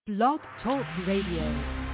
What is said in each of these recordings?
Blog Talk Radio.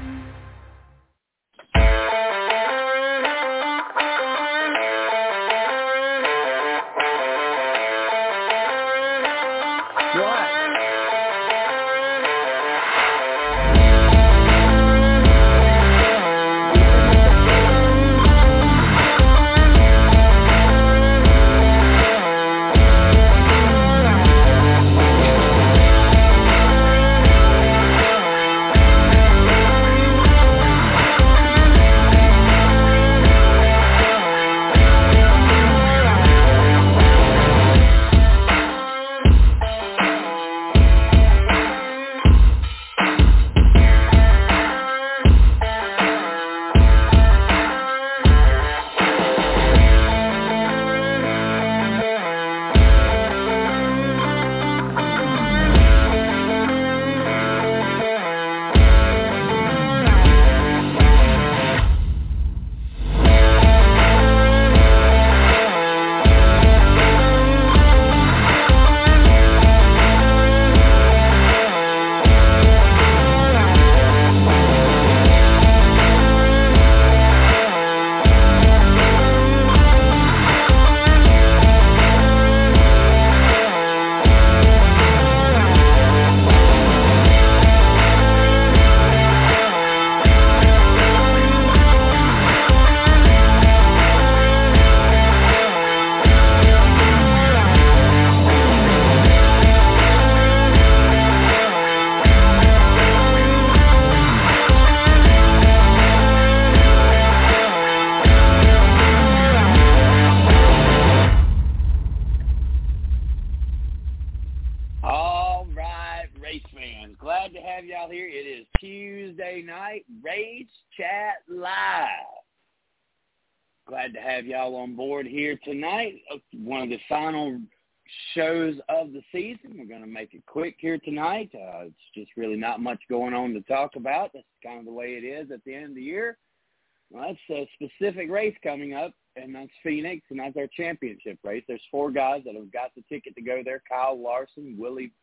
Glad to have y'all on board here tonight. One of the final shows of the season. We're going to make it quick here tonight. It's just really not much going on to talk about. That's kind of the way it is at the end of the year. Well, that's a specific race coming up, and that's Phoenix, and that's our championship race. There's 4 guys that have got the ticket to go there: Kyle Larson,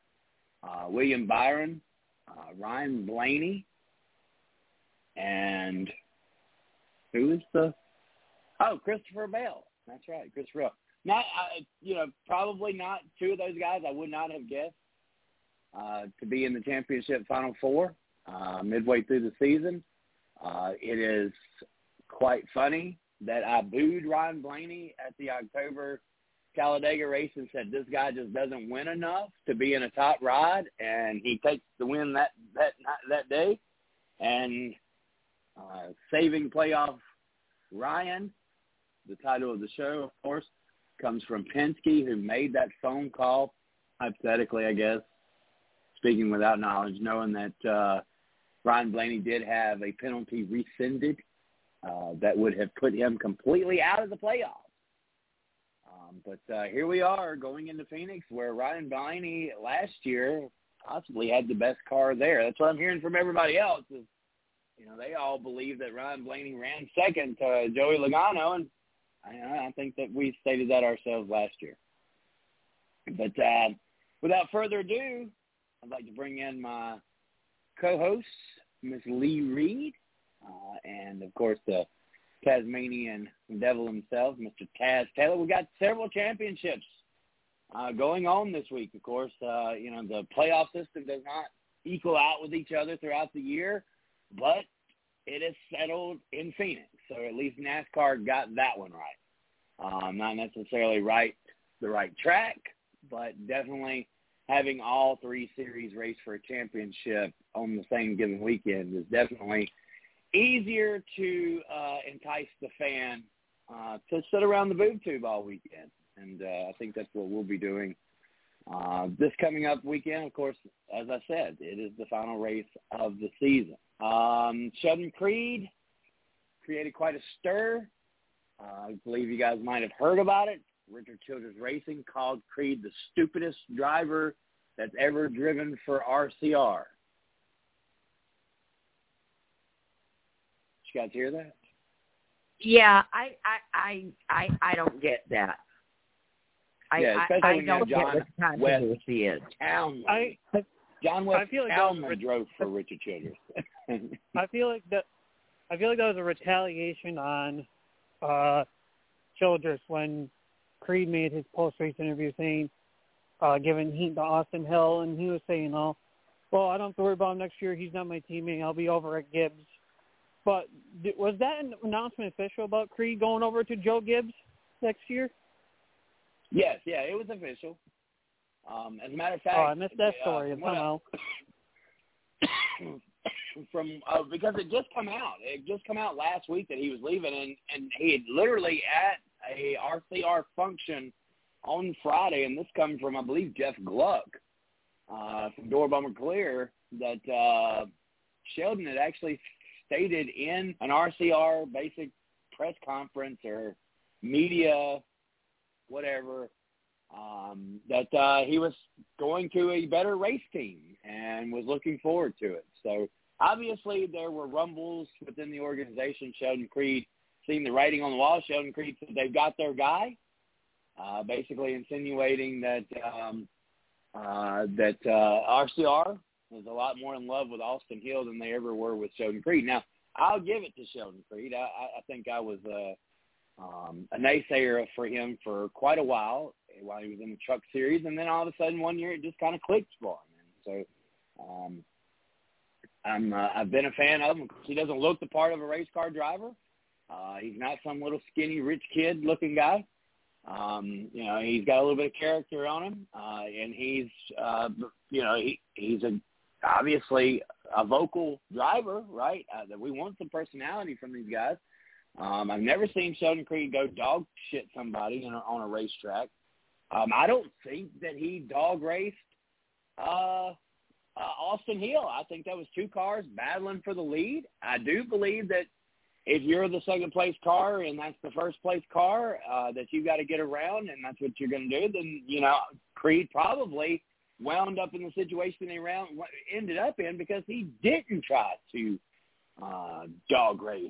William Byron, Ryan Blaney, and who is the – Christopher Bell. That's right, Christopher Bell. Probably not 2 of those guys I would not have guessed to be in the championship Final Four midway through the season. It is quite funny that I booed Ryan Blaney at the October Talladega race and said this guy just doesn't win enough to be in a top ride, and he takes the win that day. And saving playoff Ryan, the title of the show, of course, comes from Penske, who made that phone call, hypothetically, I guess, speaking without knowledge, knowing that Ryan Blaney did have a penalty rescinded that would have put him completely out of the playoffs. But here we are going into Phoenix, where Ryan Blaney last year possibly had the best car there. That's what I'm hearing from everybody else is, they all believe that Ryan Blaney ran second to Joey Logano, and I think that we stated that ourselves last year. But without further ado, I'd like to bring in my co-host, Miss Lee Reed, and, of course, the Tasmanian devil himself, Mr. Taz Taylor. We've got several championships going on this week, of course. The playoff system does not equal out with each other throughout the year, but it is settled in Phoenix. So at least NASCAR got that one right. Not necessarily the right track, but definitely having all 3 series race for a championship on the same given weekend is definitely easier to entice the fan to sit around the boob tube all weekend. And I think that's what we'll be doing this coming up weekend. Of course, as I said, it is the final race of the season. Sheldon Creed created quite a stir. I believe you guys might have heard about it. Richard Childress Racing called Creed the stupidest driver that's ever driven for RCR. Did you guys hear that? Yeah, I don't get that. Especially I when don't you have get what John West controversy is. Townley. John West feel like Kalman drove for Richard Childress. I feel like that was a retaliation on Childress when Creed made his post-race interview saying, giving heat to Austin Hill, and he was saying, well, I don't have to worry about him next year. He's not my teammate. I'll be over at Gibbs. But was that an announcement official about Creed going over to Joe Gibbs next year? Yes, yeah, it was official. As a matter of fact, I missed that story somehow. Because it just come out. It just come out last week that he was leaving, and he had literally at a RCR function on Friday, and this comes from, I believe, Jeff Gluck from Door Bummer Clear, that Sheldon had actually stated in an RCR basic press conference or media, whatever, that he was going to a better race team and was looking forward to it. So obviously there were rumbles within the organization. Sheldon Creed seeing the writing on the wall. Sheldon Creed said they've got their guy, basically insinuating that RCR was a lot more in love with Austin Hill than they ever were with Sheldon Creed. Now, I'll give it to Sheldon Creed. I think I was a naysayer for him for quite a while he was in the Truck Series, and then all of a sudden one year it just kind of clicked for him. And so I've been a fan of him. He doesn't look the part of a race car driver. He's not some little skinny rich kid looking guy. He's got a little bit of character on him, and he's obviously a vocal driver, right? That we want some personality from these guys. I've never seen Sheldon Creed go dog shit somebody on a racetrack. I don't think that he dog raced Austin Hill. I think that was two cars battling for the lead. I do believe that if you're the second-place car and that's the first-place car that you got to get around and that's what you're going to do, then, Creed probably wound up in the situation they ended up in because he didn't try to dog race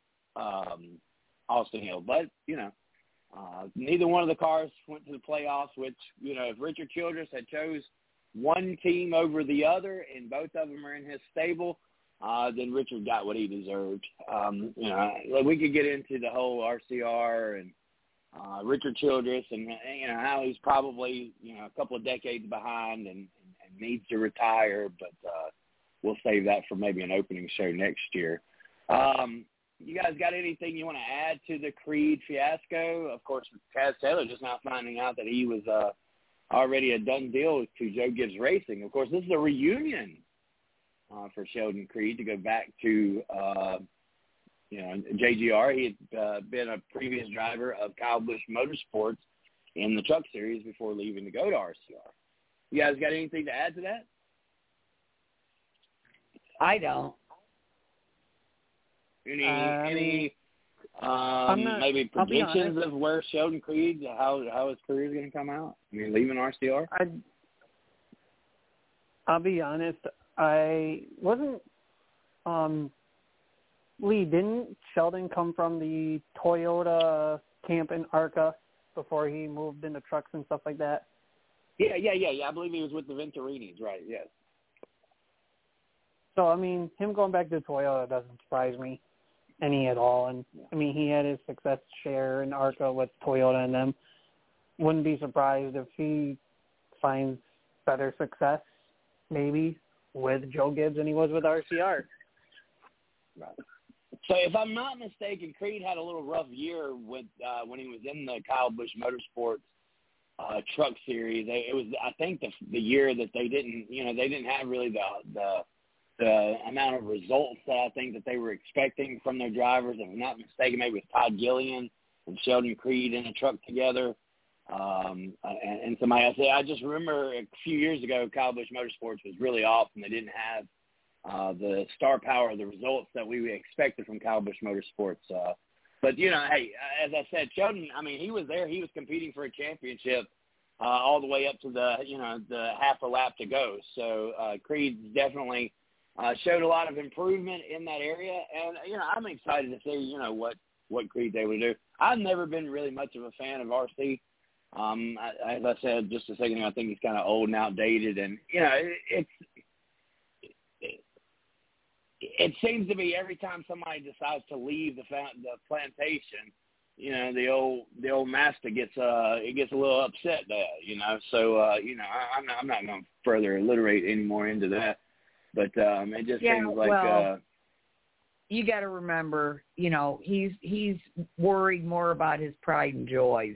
Austin Hill. But, neither one of the cars went to the playoffs, which, if Richard Childress had chose one team over the other and both of them are in his stable, then Richard got what he deserved. We could get into the whole RCR and Richard Childress and, how he's probably, a couple of decades behind and needs to retire, but we'll save that for maybe an opening show next year. You guys got anything you want to add to the Creed fiasco? Of course, Chaz Taylor just now finding out that he was already a done deal to Joe Gibbs Racing. Of course, this is a reunion for Sheldon Creed to go back to, JGR. He had been a previous driver of Kyle Busch Motorsports in the Truck Series before leaving to go to RCR. You guys got anything to add to that? I don't. Maybe predictions of where Sheldon Creed, how his career is going to come out? Leaving RCR? I'll be honest. I wasn't. Lee, didn't Sheldon come from the Toyota camp in ARCA before he moved into trucks and stuff like that? Yeah. I believe he was with the Venturinis, right? Yes. So him going back to Toyota doesn't surprise me any at all. And he had his success share in ARCA with Toyota and them. Wouldn't be surprised if he finds better success, maybe, with Joe Gibbs than he was with RCR. Right. So if I'm not mistaken, Creed had a little rough year with when he was in the Kyle Busch Motorsports Truck Series. It was, I think, the year that they didn't have really the amount of results that I think that they were expecting from their drivers. If I'm not mistaken, maybe it was Todd Gillian and Sheldon Creed in a truck together. And somebody else. I just remember a few years ago, Kyle Busch Motorsports was really off, and they didn't have the star power, the results that we expected from Kyle Busch Motorsports. But, hey, as I said, Sheldon, he was there. He was competing for a championship all the way up to the half a lap to go. So Creed definitely showed a lot of improvement in that area. And, I'm excited to see, what Creed's able to do. I've never been really much of a fan of RC. As I said just a second ago, I think he's kind of old and outdated. And, it seems to be every time somebody decides to leave the plantation, you know, the old master gets a little upset there, you know. So you know, I'm not going to further alliterate any more into that, but it just seems like. Well, you got to remember, you know, he's worried more about his pride and joys.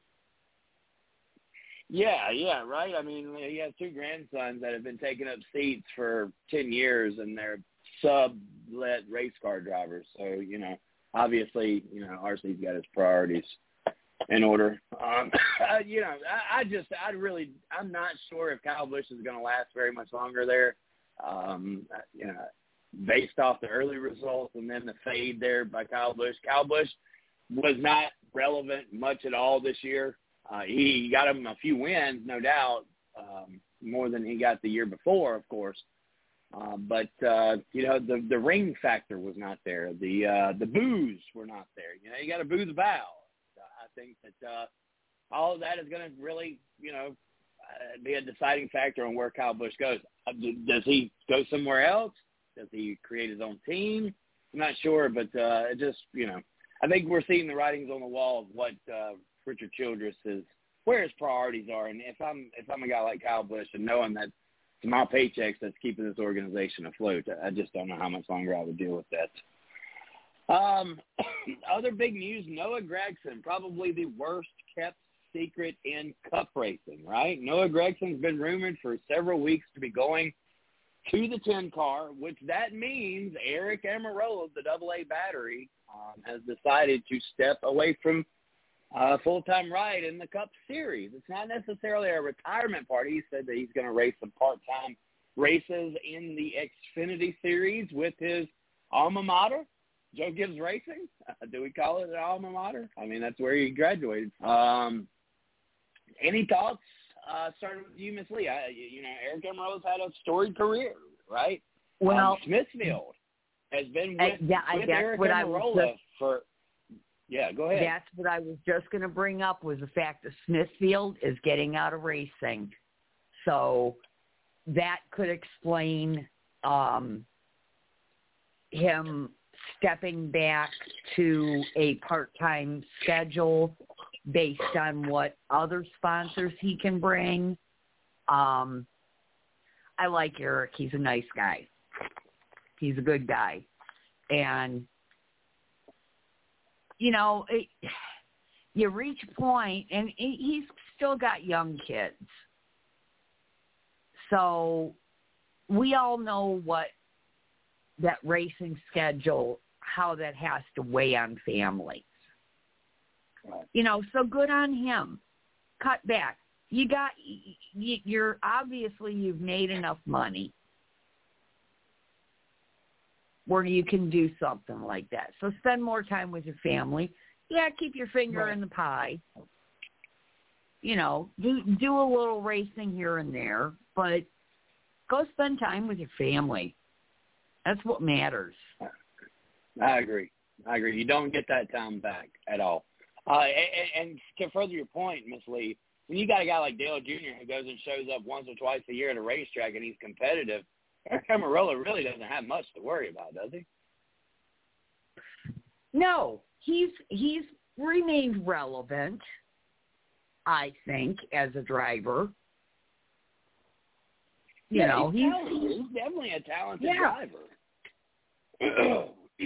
Yeah, right. I mean, he has 2 grandsons that have been taking up seats for 10 years, and they're sublet race car drivers. So, you know, obviously, you know, RC's got his priorities in order. You know, I'm not sure if Kyle Busch is going to last very much longer there. You know, based off the early results and then the fade there by Kyle Busch. Kyle Busch was not relevant much at all this year. He got him a few wins, no doubt, more than he got the year before, of course. But you know, the ring factor was not there. The boos were not there. You know, you got to boo the bow. I think that all of that is going to really, you know, be a deciding factor on where Kyle Busch goes. Does he go somewhere else? Does he create his own team? I'm not sure, but it just, you know, I think we're seeing the writings on the wall of what Richard Childress is, where his priorities are. And if I'm a guy like Kyle Busch and knowing that it's my paychecks that's keeping this organization afloat, I just don't know how much longer I would deal with that. Other big news, Noah Gragson, probably the worst kept secret in Cup racing, right? Noah Gregson's been rumored for several weeks to be going to the 10 car, which that means Eric Amarola of the AA battery has decided to step away from full-time ride in the Cup Series. It's not necessarily a retirement party. He said that he's going to race some part-time races in the Xfinity Series with his alma mater, Joe Gibbs Racing. Do we call it an alma mater? I mean, that's where he graduated. Any thoughts? Starting with you, Miss Lee. You know, Eric Amarola's had a storied career, right? Well, Smithfield has been with Eric Amarola for. Yeah, go ahead. That's what I was just going to bring up, was the fact that Smithfield is getting out of racing. So that could explain him stepping back to a part-time schedule based on what other sponsors he can bring. I like Eric. He's a nice guy. He's a good guy. And you know, you reach a point, and he's still got young kids. So we all know what that racing schedule, how that has to weigh on families. Right. You know, so good on him. Cut back. You're obviously you've made enough money where you can do something like that. So spend more time with your family. Yeah, keep your finger in the pie. You know, do a little racing here and there, but go spend time with your family. That's what matters. I agree. You don't get that time back at all. And to further your point, Miss Lee, when you got a guy like Dale Jr. who goes and shows up once or twice a year at a racetrack and he's competitive, Eric Amarola really doesn't have much to worry about, does he? No, he's remained relevant, I think, as a driver. You know, he's definitely a talented driver.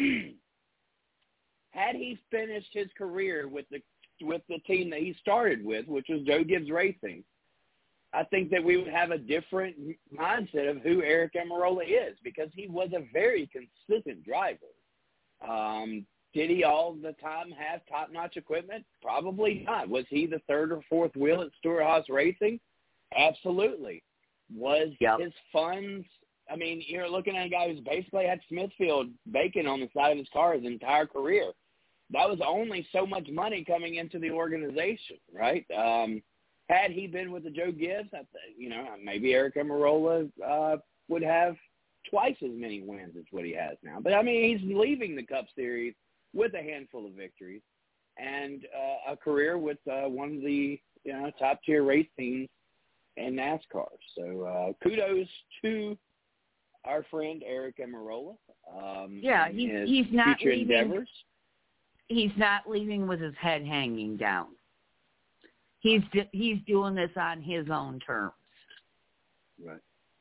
Had he finished his career with the team that he started with, which was Joe Gibbs Racing, I think that we would have a different mindset of who Eric Amarola is, because he was a very consistent driver. Did he all the time have top-notch equipment? Probably not. Was he the third or fourth wheel at Stewart-Haas Racing? Absolutely. Was his funds – I mean, you're looking at a guy who's basically had Smithfield bacon on the side of his car his entire career. That was only so much money coming into the organization, right? Had he been with the Joe Gibbs, you know, maybe Eric Amarola would have twice as many wins as what he has now. But, I mean, he's leaving the Cup Series with a handful of victories and a career with one of the, you know, top-tier race teams in NASCAR. So kudos to our friend Eric Almirola. He's not future leaving. endeavors. He's not leaving with his head hanging down. He's doing this on his own terms. Right.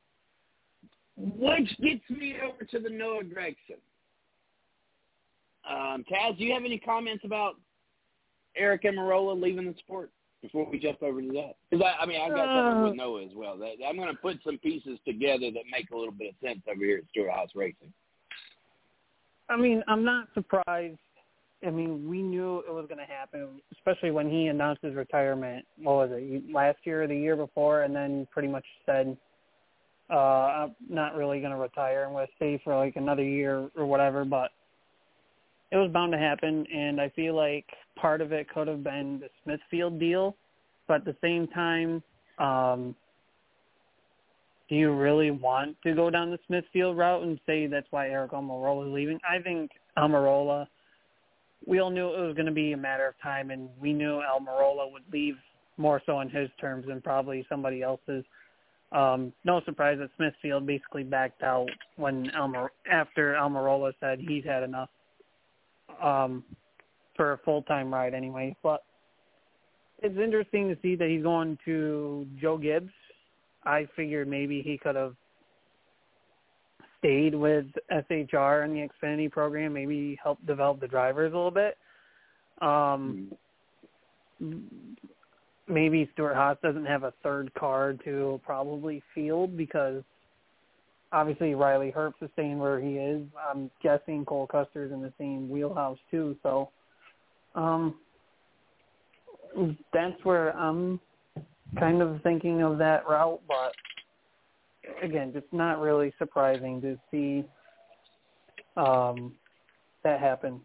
Which gets me over to the Noah Gragson. Taz, do you have any comments about Eric Almirola leaving the sport before we jump over to that? Because I've got something with Noah as well. I'm going to put some pieces together that make a little bit of sense over here at Stewart-Haas Racing. I mean, I'm not surprised. I mean, we knew it was going to happen, especially when he announced his retirement. What was it, last year or the year before, and then pretty much said, I'm not really going to retire. I'm going to stay for like another year or whatever, but it was bound to happen, and I feel like part of it could have been the Smithfield deal, but at the same time, do you really want to go down the Smithfield route and say that's why Eric Almirola is leaving? I think Almirola, we all knew it was going to be a matter of time, and we knew Almirola would leave more so on his terms than probably somebody else's. No surprise that Smithfield basically backed out when after Almirola said he's had enough. For a full-time ride anyway. But it's interesting to see that he's going to Joe Gibbs. I figured maybe he could have stayed with SHR in the Xfinity program, maybe help develop the drivers a little bit. Maybe Stewart-Haas doesn't have a third car to probably field because obviously Riley Herbst is staying where he is. I'm guessing Cole Custer's in the same wheelhouse too. So that's where I'm kind of thinking of that route. But again, just not really surprising to see that happen.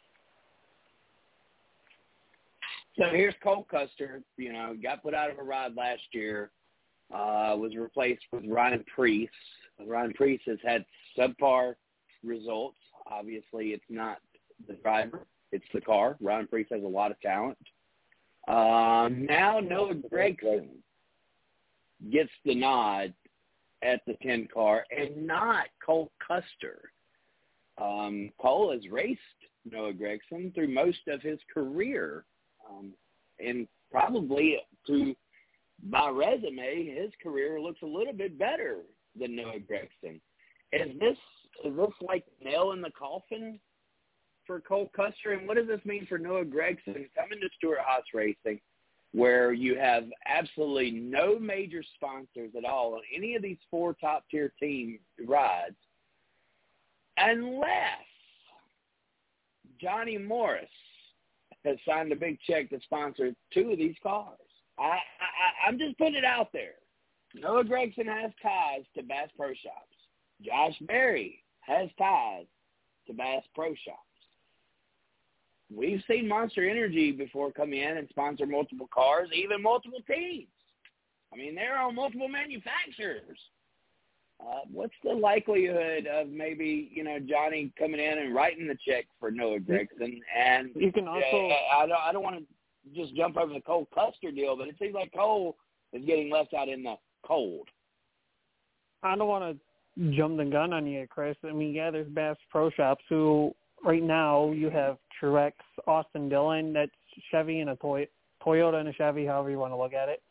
So here's Cole Custer, got put out of a ride last year, was replaced with Ryan Preece. Ryan Preece has had subpar results. Obviously, it's not the driver. It's the car. Ryan Preece has a lot of talent. Now Noah Gragson gets the nod at the 10 car and not Cole Custer. Cole has raced Noah Gragson through most of his career. And probably by resume, his career looks a little bit better than Noah Gragson. Is this like nail in the coffin for Cole Custer? And what does this mean for Noah Gragson coming to Stewart-Haas Racing, where you have absolutely no major sponsors at all on any of these 4 top-tier team rides, unless Johnny Morris has signed a big check to sponsor 2 of these cars? I'm just putting it out there. Noah Gragson has ties to Bass Pro Shops. Josh Berry has ties to Bass Pro Shops. We've seen Monster Energy before come in and sponsor multiple cars, even multiple teams. I mean, they're on multiple manufacturers. What's the likelihood of maybe, Johnny coming in and writing the check for Noah Gragson? And you can also I don't want to just jump over the Cole Custer deal, but it seems like Cole is getting left out in the cold. I don't want to jump the gun on you, Chris. I mean, yeah, there's Bass Pro Shops who right now you have Truex, Austin Dillon, that's Chevy and a Toyota and a Chevy, however you want to look at it.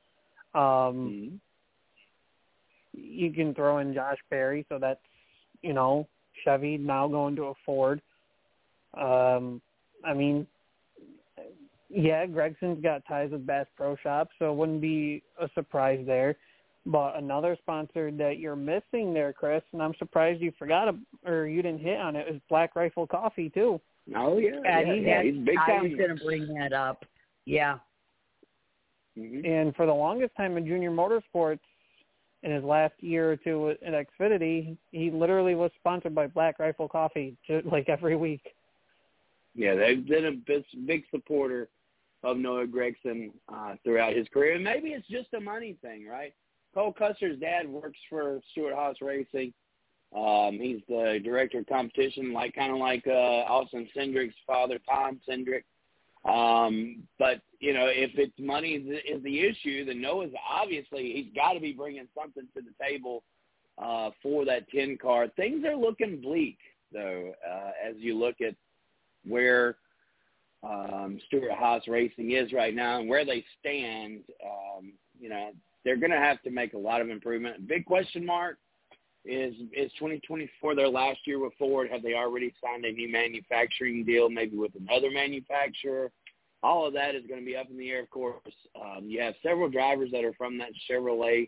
You can throw in Josh Berry, so that's, Chevy now going to a Ford. I mean, yeah, Gregson's got ties with Bass Pro Shops, so it wouldn't be a surprise there. But another sponsor that you're missing there, Chris, and I'm surprised you forgot or you didn't hit on it, is Black Rifle Coffee, too. Oh, yeah. He's big time. I was going to bring that up. Yeah. Mm-hmm. And for the longest time in Junior Motorsports, in his last year or two at Xfinity, he literally was sponsored by Black Rifle Coffee, just like every week. Yeah, they've been a big supporter of Noah Gragson throughout his career. And maybe it's just a money thing, right? Cole Custer's dad works for Stewart-Haas Racing. He's the director of competition, kind of like Austin Cindric's father, Tom Cindric. But, if it's money is the issue, then Noah's obviously he's got to be bringing something to the table for that 10 car. Things are looking bleak, though, as you look at where Stewart-Haas Racing is right now and where they stand. They're going to have to make a lot of improvement. Big question mark is 2024 their last year with Ford? Have they already signed a new manufacturing deal, maybe with another manufacturer? All of that is going to be up in the air, of course. You have several drivers that are from that Chevrolet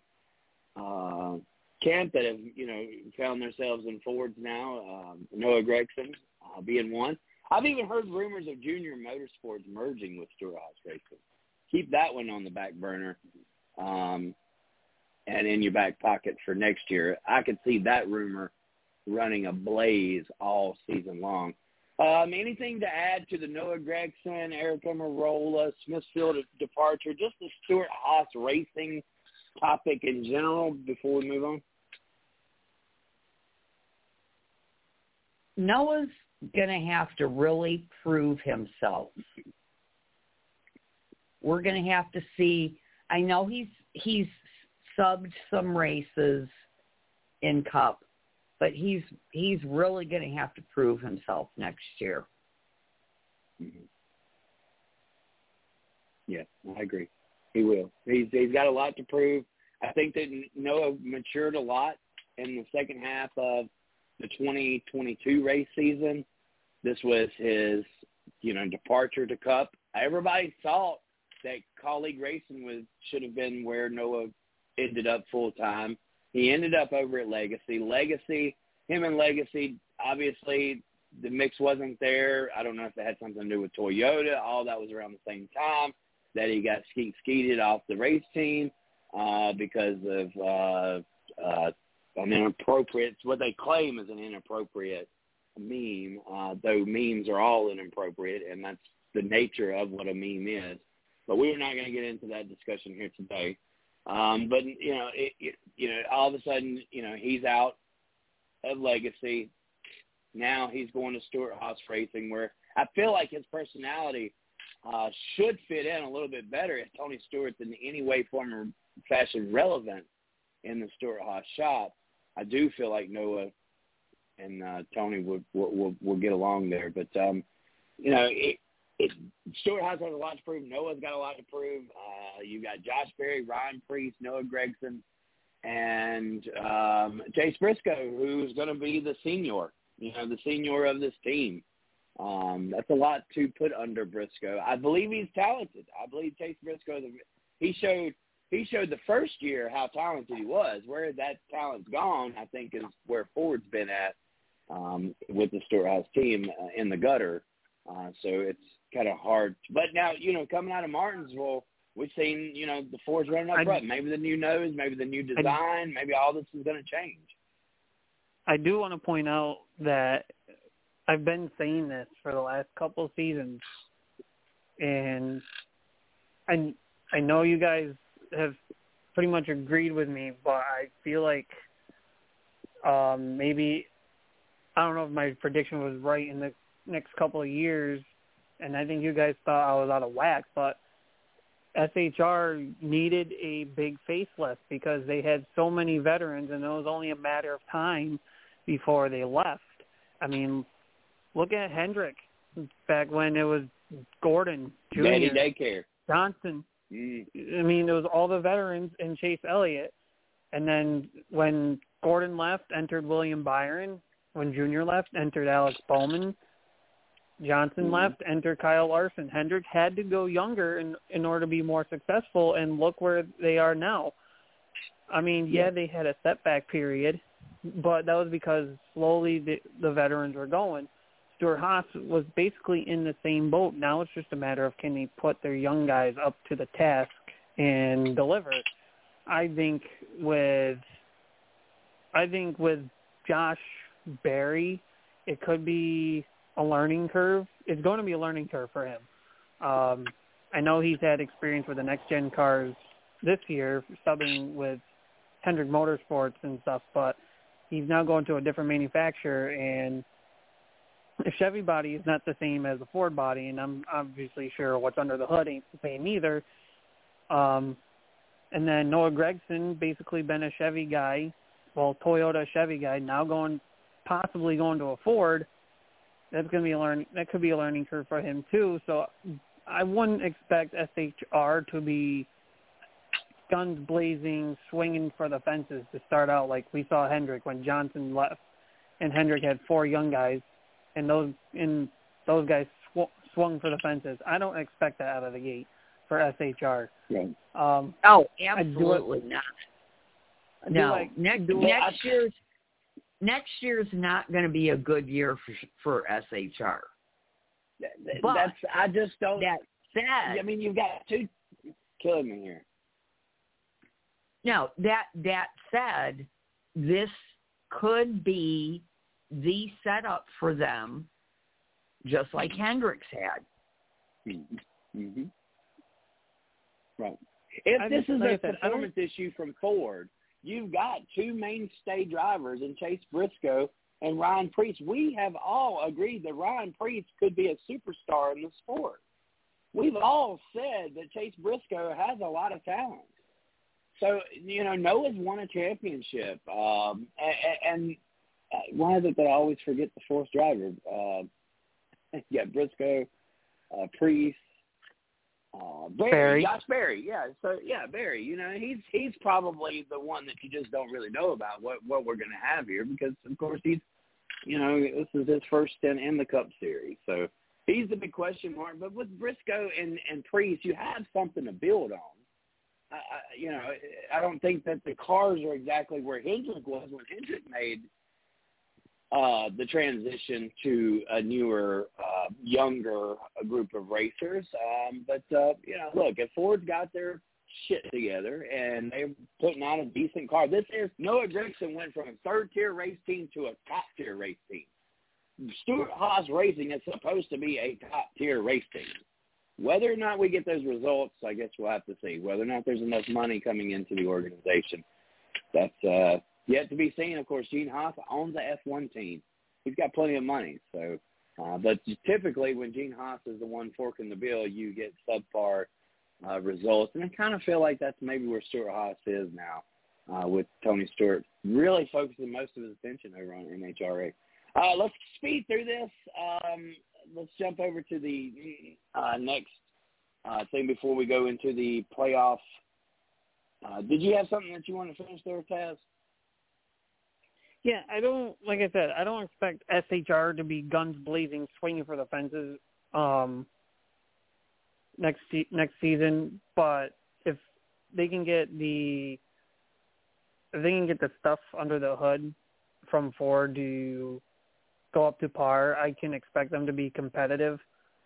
camp that have, found themselves in Fords now. Noah Gragson being one. I've even heard rumors of Junior Motorsports merging with Stewart-Haas Racing. Keep that one on the back burner and in your back pocket for next year. I could see that rumor running ablaze all season long. Anything to add to the Noah Gragson, Eric Almirola, Smithfield departure, just the Stewart-Haas Racing topic in general before we move on? Noah's going to have to really prove himself. We're going to have to see. I know he's subbed some races in Cup, but he's really going to have to prove himself next year. Mm-hmm. Yeah, I agree. He will. He's got a lot to prove. I think that Noah matured a lot in the second half of the 2022 race season. This was his, departure to Cup. Everybody thought that Colleague Racing should have been where Noah ended up full time. He ended up over at Legacy. Him and Legacy, obviously the mix wasn't there. I don't know if it had something to do with Toyota. All that was around the same time that he got skeeted off the race team because of an inappropriate, what they claim is an inappropriate meme, though memes are all inappropriate, and that's the nature of what a meme is. But we're not going to get into that discussion here today. But all of a sudden, he's out of Legacy. Now he's going to Stewart-Haas Racing, where I feel like his personality should fit in a little bit better if Tony Stewart's in any way, form, or fashion relevant in the Stewart-Haas shop. I do feel like Noah and Tony will get along there. But, Stewart-Haas has a lot to prove. Noah's got a lot to prove. You got Josh Berry, Ryan Preece, Noah Gragson, and Chase Briscoe, who's going to be the senior, the senior of this team. That's a lot to put under Briscoe. I believe he's talented. I believe Chase Briscoe, he showed the first year how talented he was. Where that talent's gone, I think, is where Ford's been at with the Stewart-Haas team in the gutter. So it's kind of hard. But now, coming out of Martinsville, we've seen, the Ford's running up front. Maybe the new nose, maybe the new design, maybe all this is going to change. I do want to point out that I've been saying this for the last couple of seasons, and I know you guys have pretty much agreed with me, but I feel like maybe, I don't know if my prediction was right in the next couple of years, and I think you guys thought I was out of whack, but SHR needed a big facelift because they had so many veterans, and it was only a matter of time before they left. I mean, look at Hendrick back when it was Gordon, Jr., Danny Daycare, Johnson. I mean, it was all the veterans and Chase Elliott. And then when Gordon left, entered William Byron. When Junior left, entered Alex Bowman. Johnson left, entered Kyle Larson. Hendrick had to go younger in order to be more successful, and look where they are now. I mean, yeah, they had a setback period, but that was because slowly the veterans were going. Stewart-Haas was basically in the same boat. Now it's just a matter of can they put their young guys up to the task and deliver. I think with Josh Berry, it could be a learning curve. It's going to be a learning curve for him. I know he's had experience with the next-gen cars this year, subbing with Hendrick Motorsports and stuff, but he's now going to a different manufacturer, and the Chevy body is not the same as the Ford body, and I'm obviously sure what's under the hood ain't the same either. And then Noah Gragson, basically been a Chevy guy Toyota Chevy guy, now possibly going to a Ford. That's going to be that could be a learning curve for him too. So I wouldn't expect SHR to be guns blazing, swinging for the fences to start out like we saw Hendrick when Johnson left, and Hendrick had 4 young guys, and those guys swung for the fences. I don't expect that out of the gate for SHR. Right. Absolutely not. No, next year's not going to be a good year for SHR. But I just don't. That said, I mean, you've got 2 killing me here. No, that said, this could be the setup for them, just like Hendricks had. Mm-hmm. Right. If this is a performance issue from Ford, you've got 2 mainstay drivers in Chase Briscoe and Ryan Preece. We have all agreed that Ryan Preece could be a superstar in the sport. We've all said that Chase Briscoe has a lot of talent. So, Noah's won a championship. And why is it that I always forget the 4th driver? Briscoe, Preece, Barry. Josh Berry. Yeah, so, Barry, he's probably the one that you just don't really know about what we're going to have here because, of course, he's, this is his first stint in the Cup Series. So he's the big question mark. But with Briscoe and Preece, you have something to build on. I don't think that the cars are exactly where Hendrick was when Hendrick made the transition to a newer, younger group of racers. But look, if Ford's got their shit together and they're putting out a decent car, Noah Gragson went from a 3rd-tier race team to a top-tier race team. Stewart-Haas Racing is supposed to be a top-tier race team. Whether or not we get those results, I guess we'll have to see. Whether or not there's enough money coming into the organization, that's yet to be seen. Of course, Gene Haas owns the F1 team. He's got plenty of money. So, but typically when Gene Haas is the one forking the bill, you get subpar results. And I kind of feel like that's maybe where Stewart-Haas is now with Tony Stewart really focusing most of his attention over on NHRA. Let's speed through this. Let's jump over to the next thing before we go into the playoff. Did you have something that you want to finish there, Taz? Yeah, I don't expect SHR to be guns blazing, swinging for the fences next season. But if they can get the stuff under the hood from Ford to go up to par, I can expect them to be competitive.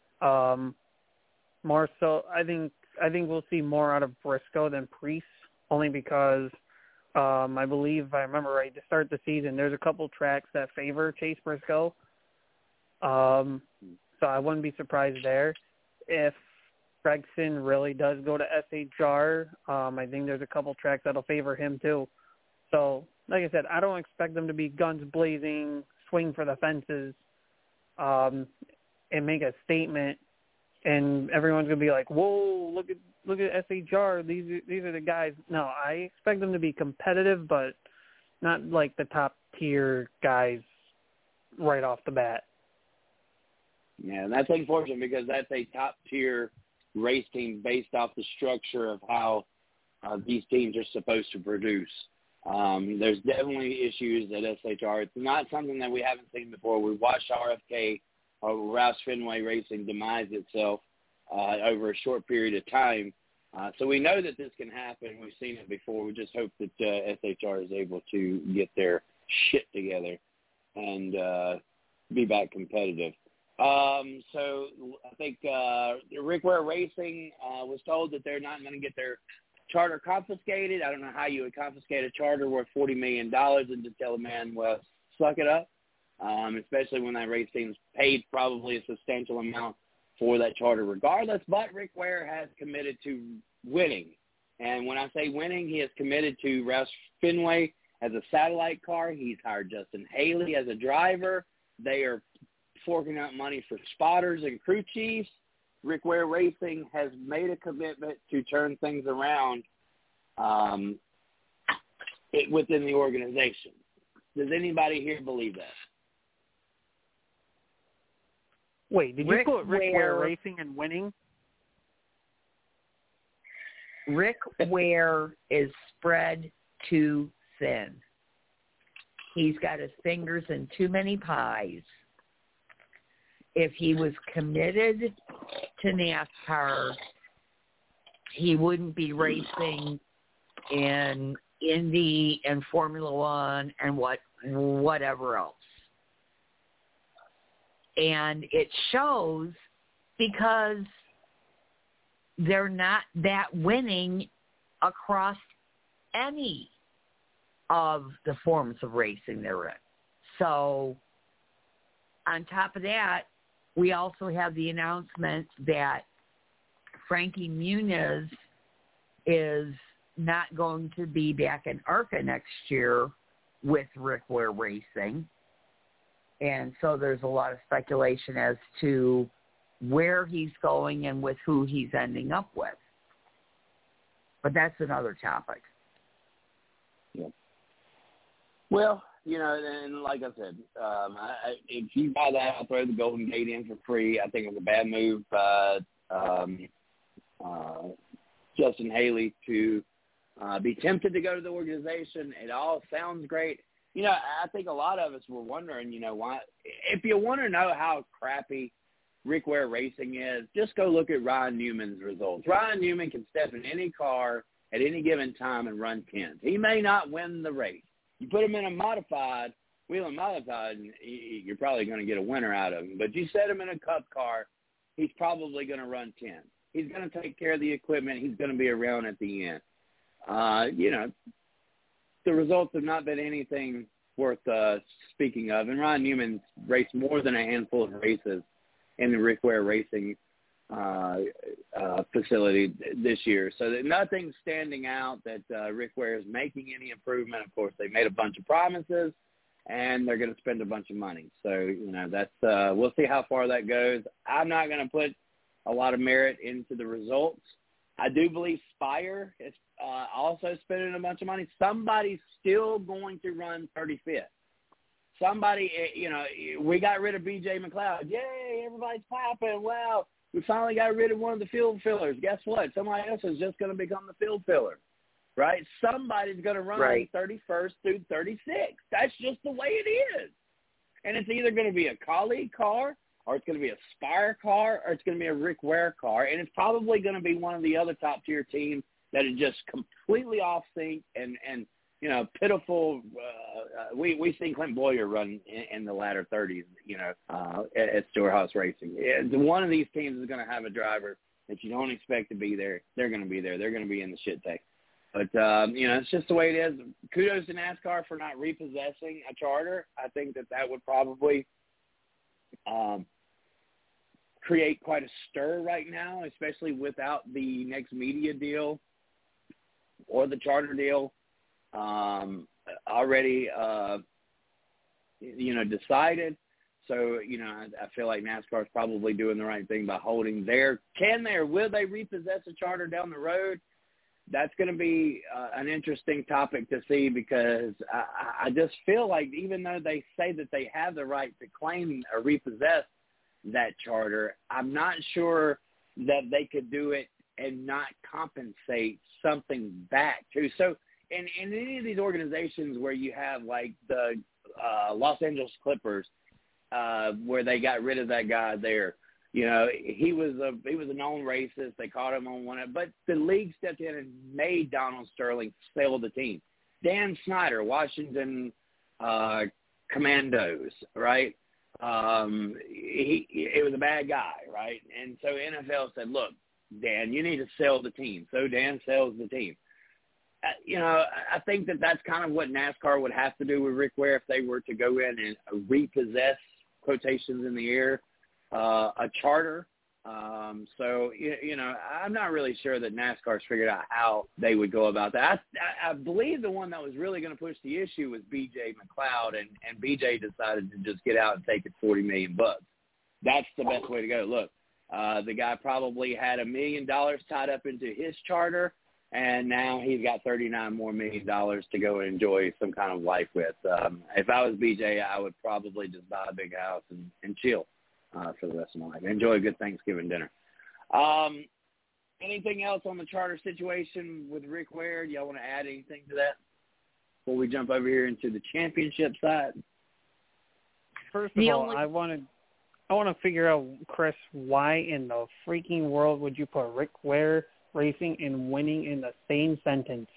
More so, I think we'll see more out of Briscoe than Preece, only because I believe, if I remember right, to start the season, there's a couple tracks that favor Chase Briscoe. So I wouldn't be surprised there. If Gragson really does go to SHR, I think there's a couple tracks that'll favor him too. So, like I said, I don't expect them to be guns blazing, swing for the fences, and make a statement, and everyone's gonna be like, "Whoa, look at SHR. These are the guys." No, I expect them to be competitive, but not like the top tier guys right off the bat. Yeah, and that's unfortunate because that's a top tier race team based off the structure of how these teams are supposed to produce. There's definitely issues at SHR. It's not something that we haven't seen before. We watched RFK, Roush Fenway Racing, demise itself over a short period of time. So we know that this can happen. We've seen it before. We just hope that SHR is able to get their shit together and be back competitive. So I think Rick Ware Racing was told that they're not going to get their charter confiscated. I don't know how you would confiscate a charter worth $40 million and just tell a man, well, suck it up, especially when that race team's paid probably a substantial amount for that charter regardless. But Rick Ware has committed to winning. And when I say winning, he has committed to Roush Fenway as a satellite car. He's hired Justin Haley as a driver. They are forking out money for spotters and crew chiefs. Rick Ware Racing has made a commitment to turn things around within the organization. Does anybody here believe that? Wait, did you put Rick Ware Racing and winning? Rick Ware is spread too thin. He's got his fingers in too many pies. If he was committed to NASCAR, he wouldn't be racing in Indy and Formula One and whatever else. And it shows because they're not that winning across any of the forms of racing they're in. So on top of that, we also have the announcement that Frankie Muniz is not going to be back in ARCA next year with Rick Ware Racing. And so there's a lot of speculation as to where he's going and with who he's ending up with. But that's another topic. Yeah. Well, and like I said, if you buy that, I'll throw the Golden Gate in for free. I think it was a bad move by Justin Haley to be tempted to go to the organization. It all sounds great. I think a lot of us were wondering, why. If you want to know how crappy Rick Ware Racing is, just go look at Ryan Newman's results. Ryan Newman can step in any car at any given time and run 10. He may not win the race. You put him in a modified, wheel and modified, and you're probably going to get a winner out of him. But you set him in a cup car, he's probably going to run 10. He's going to take care of the equipment. He's going to be around at the end. The results have not been anything worth speaking of. And Ryan Newman's raced more than a handful of races in the Rick Ware Racing facility this year. So that nothing's standing out that Rick Ware is making any improvement. Of course, they made a bunch of promises, and they're going to spend a bunch of money. So, that's we'll see how far that goes. I'm not going to put a lot of merit into the results. I do believe Spire is also spending a bunch of money. Somebody's still going to run 35th. Somebody, we got rid of B.J. McLeod. Yay, everybody's clapping. Wow, we finally got rid of one of the field fillers. Guess what? Somebody else is just going to become the field filler, right? Somebody's going to run 31st through 36th. That's just the way it is. And it's either going to be a colleague car, or it's going to be a Spire car, or it's going to be a Rick Ware car. And it's probably going to be one of the other top-tier teams that is just completely off sync and pitiful. We've seen Clint Boyer run in the latter 30s, at Stewart-Haas Racing. One of these teams is going to have a driver that you don't expect to be there. They're going to be there. They're going to be in the shit tank. But, it's just the way it is. Kudos to NASCAR for not repossessing a charter. I think that would probably create quite a stir right now, especially without the next media deal or the charter deal already, decided. So, I feel like NASCAR is probably doing the right thing by holding will they repossess a charter down the road? That's going to be an interesting topic to see, because I just feel like even though they say that they have the right to claim or repossess that charter, I'm not sure that they could do it and not compensate something back too. So in any of these organizations where you have like the Los Angeles Clippers, where they got rid of that guy there, he was a known racist. They caught him on one, but the league stepped in and made Donald Sterling sell the team. Dan Snyder, Washington Commandos, right? It was a bad guy, right? And so NFL said, look, Dan, you need to sell the team. So Dan sells the team. I think that's kind of what NASCAR would have to do with Rick Ware if they were to go in and repossess, quotations in the air, a charter. So I'm not really sure that NASCAR's figured out how they would go about that. I believe the one that was really going to push the issue was B.J. McLeod, and B.J. decided to just get out and take it $40 million. That's the best way to go. Look, the guy probably had $1 million tied up into his charter. and now he's got $39 more million to go and enjoy some kind of life with. If I was BJ, I would probably just buy a big house and chill for the rest of my life. Enjoy a good Thanksgiving dinner. Anything else on the charter situation with Rick Ware? Do y'all want to add anything to that before we jump over here into the championship side? First of all, I want to figure out, Chris, why in the freaking world would you put Rick Ware racing and winning in the same sentence?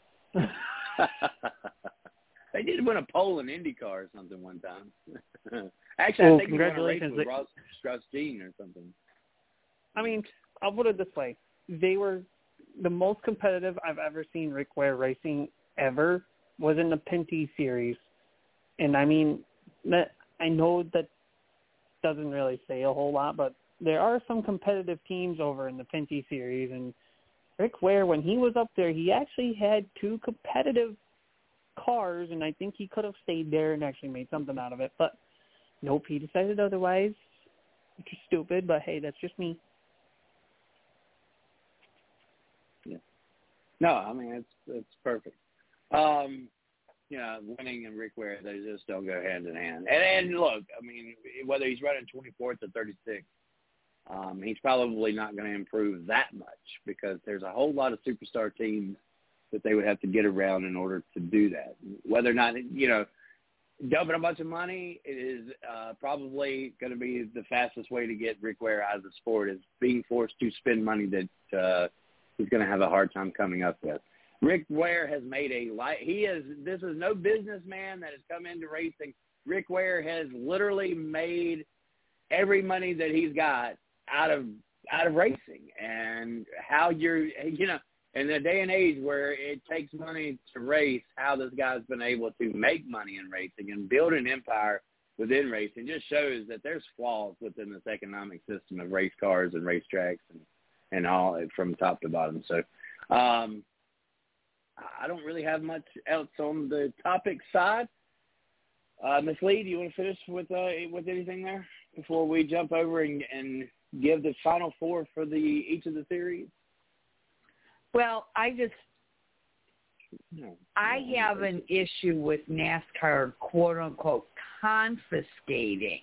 They did win a pole in IndyCar or something one time. Actually, I think congratulations. He won a race with Ross Grosjean or something. I mean, I'll put it this way. They were the most competitive I've ever seen Rick Ware racing ever was in the Pinty Series. And, I mean, I know that doesn't really say a whole lot, but there are some competitive teams over in the Pinty Series. And Rick Ware, when he was up there, he actually had two competitive cars, and I think he could have stayed there and actually made something out of it. But nope, he decided otherwise, which is stupid, but hey, that's just me. Yeah. No, I mean, it's perfect. Winning and Rick Ware, they just don't go hand in hand. And look, I mean, whether he's running 24th or 36th, he's probably not going to improve that much because there's a whole lot of superstar teams that they would have to get around in order to do that. Whether or not, dumping a bunch of money is probably going to be the fastest way to get Rick Ware out of the sport, is being forced to spend money that he's going to have a hard time coming up with. Rick Ware has made this is no businessman that has come into racing. Rick Ware has literally made every money that he's got out of racing. And how in the day and age where it takes money to race, how this guy's been able to make money in racing and build an empire within racing just shows that there's flaws within this economic system of race cars and racetracks and all from top to bottom. So I don't really have much else on the topic side. Ms. Lee, do you want to finish with anything there before we jump over and give the final four for each of the series? Well, I have an issue with NASCAR, quote unquote, confiscating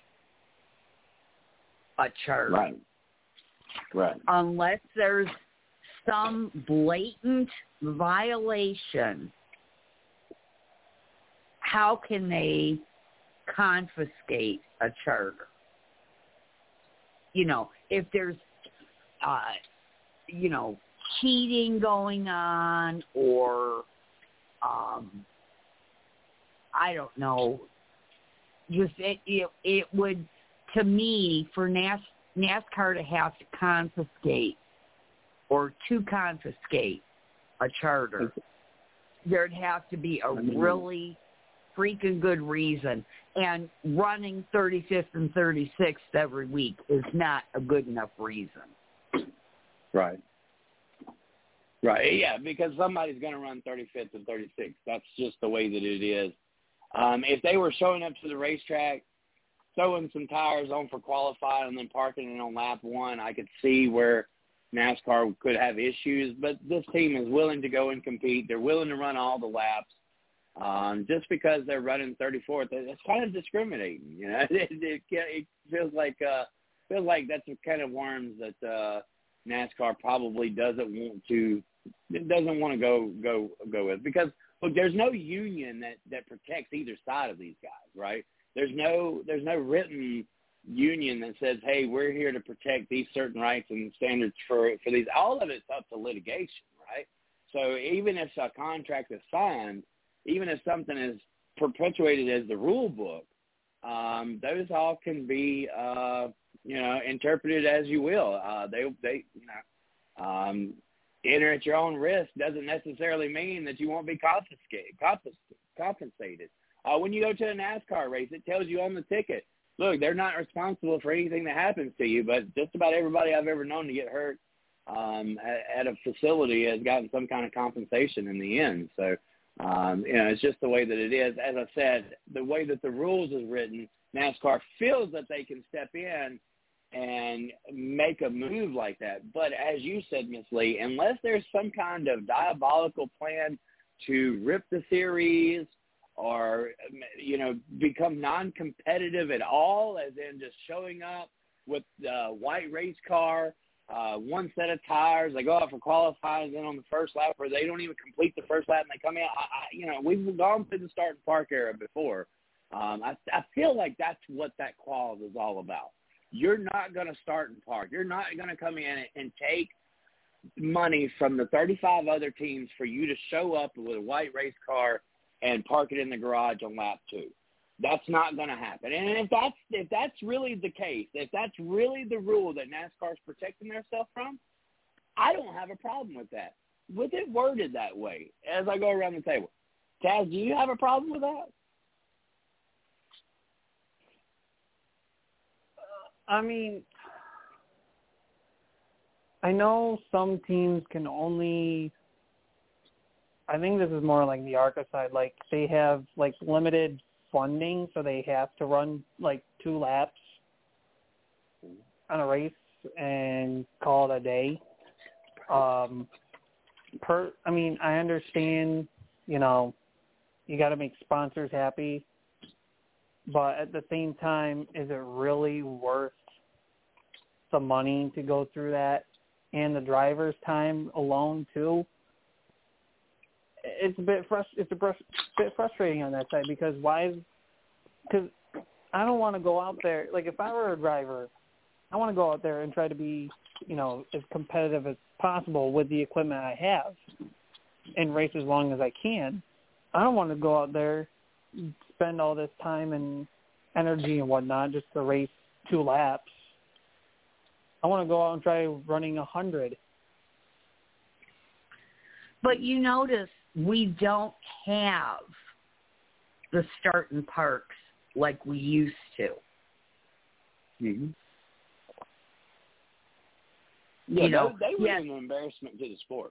a charter. Right. Unless there's some blatant violation, how can they confiscate a charter? If there's, cheating going on, or I don't know. Just it would, to me, for NASCAR to have to confiscate a charter, there'd have to be a really freaking good reason. And running 35th and 36th every week is not a good enough reason. Right. Right, yeah, because somebody's going to run 35th and 36th. That's just the way that it is. If they were showing up to the racetrack, throwing some tires on for qualifying and then parking it on lap one, I could see where NASCAR could have issues. But this team is willing to go and compete. They're willing to run all the laps. Just because they're running 34th, it's kind of discriminating. It feels like that's the kind of worms that NASCAR probably doesn't want to go with, because look, there's no union that protects either side of these guys, right? There's no written union that says, hey, we're here to protect these certain rights and standards for these. All of it's up to litigation, right? So even if a contract is signed, even if something is perpetuated as the rule book, those all can be interpreted as you will. Enter at your own risk doesn't necessarily mean that you won't be compensated. When you go to a NASCAR race, it tells you on the ticket, look, they're not responsible for anything that happens to you, but just about everybody I've ever known to get hurt at a facility has gotten some kind of compensation in the end. So, it's just the way that it is. As I said, the way that the rules is written, NASCAR feels that they can step in and make a move like that. But as you said, Miss Lee, unless there's some kind of diabolical plan to rip the series or, become non-competitive at all, as in just showing up with a white race car, one set of tires, they go out for qualifying, then on the first lap, or they don't even complete the first lap and they come in. We've gone through the start and park era before. I feel like that's what that clause is all about. You're not going to start and park. You're not going to come in and take money from the 35 other teams for you to show up with a white race car and park it in the garage on lap 2. That's not going to happen. And if that's really the case, if that's really the rule that NASCAR's protecting themselves from, I don't have a problem with that. With it worded that way, as I go around the table. Taz, do you have a problem with that? I mean, I know some teams can only – I think this is more like the ARCA side. Like, they have, like, limited funding, so they have to run, like, 2 laps on a race and call it a day. I mean, I understand, you got to make sponsors happy. But at the same time, is it really worth the money to go through that and the driver's time alone too? It's a bit frustrating on that side because because I don't want to go out there. Like, if I were a driver, I want to go out there and try to be, as competitive as possible with the equipment I have and race as long as I can. I don't want to go out there, spend all this time and energy and whatnot just to race 2 laps. I want to go out and try running 100. But you notice we don't have the start and parks like we used to. Mm-hmm. Yeah, they were an embarrassment to the sport.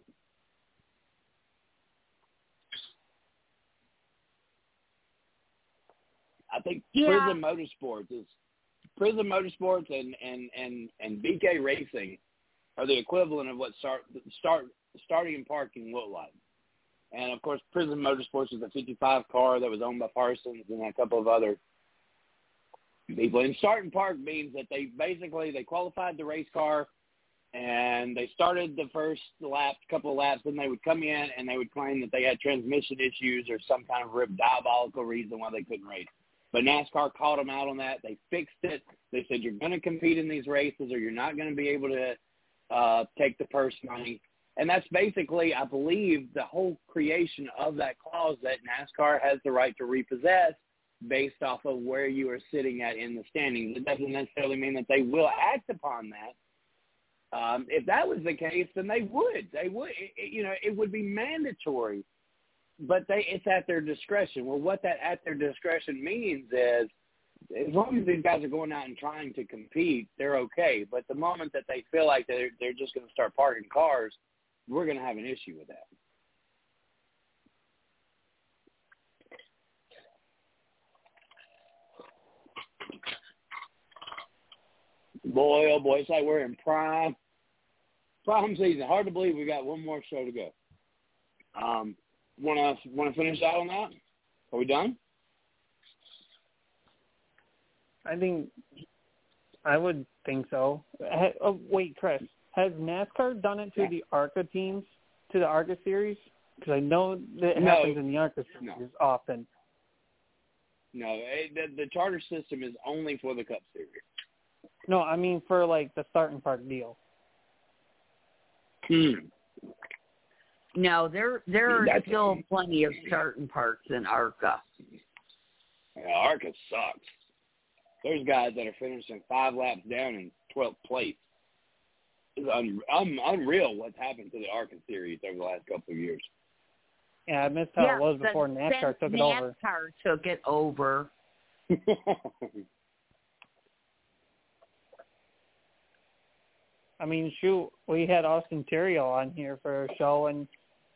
I think Prism Motorsports and BK Racing are the equivalent of what starting and parking look like. And of course, Prism Motorsports is a 55 car that was owned by Parsons and a couple of other people. And start and park means that they qualified the race car and they started the first couple of laps, and they would come in and they would claim that they had transmission issues or some kind of diabolical reason why they couldn't race. But NASCAR called them out on that. They fixed it. They said, you're going to compete in these races or you're not going to be able to take the purse money. And that's basically, I believe, the whole creation of that clause that NASCAR has the right to repossess based off of where you are sitting at in the standings. It doesn't necessarily mean that they will act upon that. If that was the case, then they would. It would be mandatory. But it's at their discretion. Well, what that at their discretion means is as long as these guys are going out and trying to compete, they're okay. But the moment that they feel like they're just going to start parking cars, we're going to have an issue with that. Boy, oh boy, it's like we're in prime season. Hard to believe we got one more show to go. Want to finish out on that? Are we done? I would think so. Oh, wait, Chris, has NASCAR done it to the ARCA teams, to the ARCA series? Because I know that it happens in the ARCA series often. No, the charter system is only for the Cup Series. No, I mean for like the start and park deal. No, there are still plenty of start and parks in ARCA. Yeah, ARCA sucks. There's guys that are finishing 5 laps down in 12th place. It's unreal what's happened to the ARCA series over the last couple of years. Yeah, I missed how it was before NASCAR took it over. NASCAR took it over. I mean, shoot, we had Austin Terrio on here for a show, and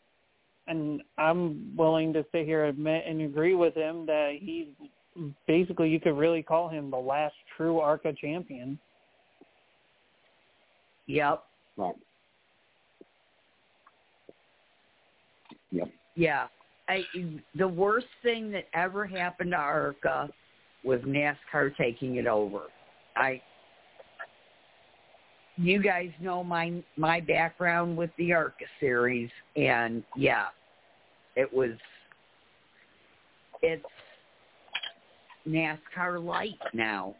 I'm willing to sit here and admit and agree with him that he basically, you could really call him the last true ARCA champion. Yep. Right. Yep. Yeah. The worst thing that ever happened to ARCA was NASCAR taking it over. You guys know my background with the ARCA series, and yeah, it's NASCAR light now.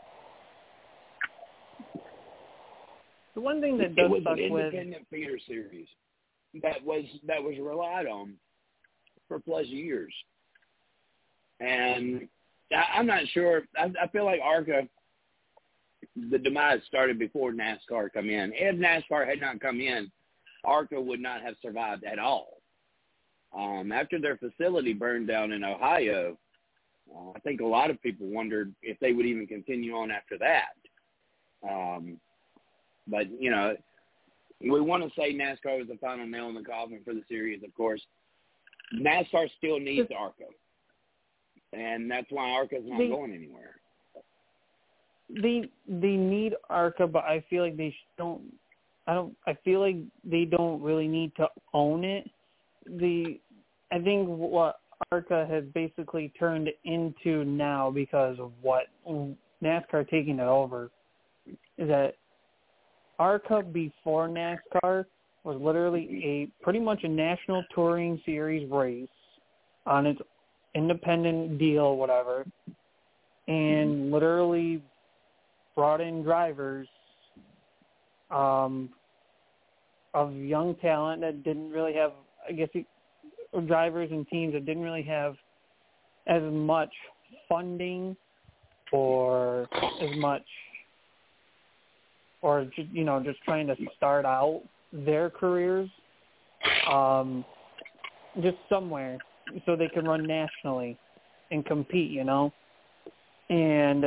The one thing that does it was suck an with independent feeder series that was relied on for plus years, and I'm not sure. I feel like ARCA, the demise started before NASCAR come in. If NASCAR had not come in, ARCA would not have survived at all. After their facility burned down in Ohio, I think a lot of people wondered if they would even continue on after that. But, you know, we want to say NASCAR was the final nail in the coffin for the series, of course. NASCAR still needs ARCA, and that's why ARCA's not going anywhere. They need ARCA, but I feel like they don't. I feel like they don't really need to own it. I think what ARCA has basically turned into now, because of what NASCAR taking it over, is that ARCA before NASCAR was literally pretty much a national touring series race on its independent deal, whatever, and literally brought in drivers of young talent that didn't really have, drivers and teams that didn't really have as much funding or as much, or just trying to start out their careers just somewhere so they can run nationally and compete, And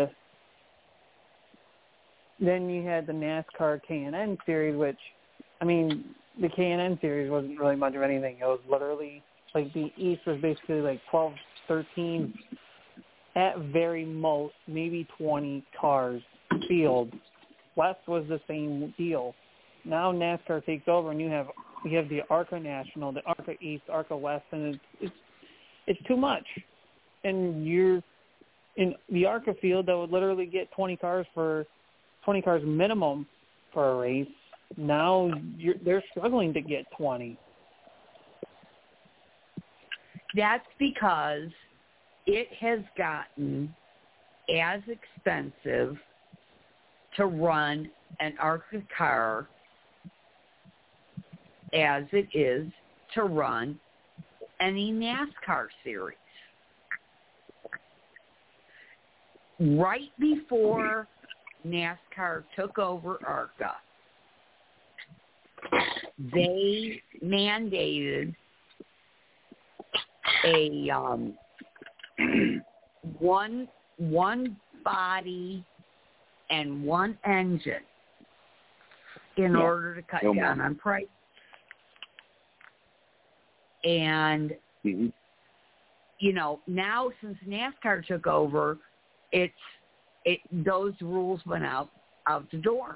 then you had the NASCAR K&N series, which, the K&N series wasn't really much of anything. It was literally, the East was basically 12, 13, at very most, maybe 20 cars field. West was the same deal. Now NASCAR takes over, and you have the ARCA National, the ARCA East, ARCA West, and it's too much. And you're in the ARCA field that would literally get 20 cars minimum for a race. Now they're struggling to get 20. That's because it has gotten as expensive to run an ARCA car as it is to run any NASCAR series. Right before NASCAR took over ARCA, they mandated a one body and one engine in order to cut down on price. And, now since NASCAR took over, those rules went out the door.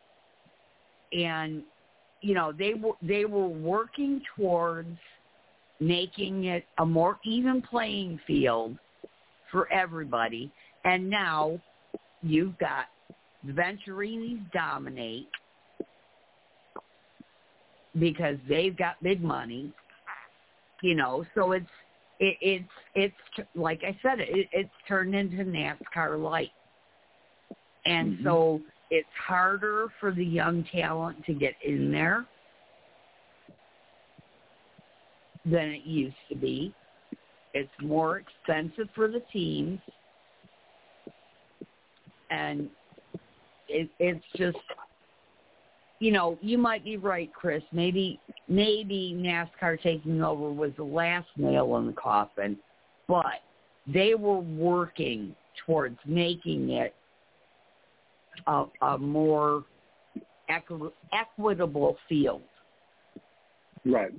And, they were working towards making it a more even playing field for everybody. And now you've got the Venturinis dominate because they've got big money, so it's like I said, it's turned into NASCAR light. And so it's harder for the young talent to get in there than it used to be. It's more expensive for the teams. And it's just, you might be right, Chris. Maybe NASCAR taking over was the last nail in the coffin, but they were working towards making it a more equitable field. Right.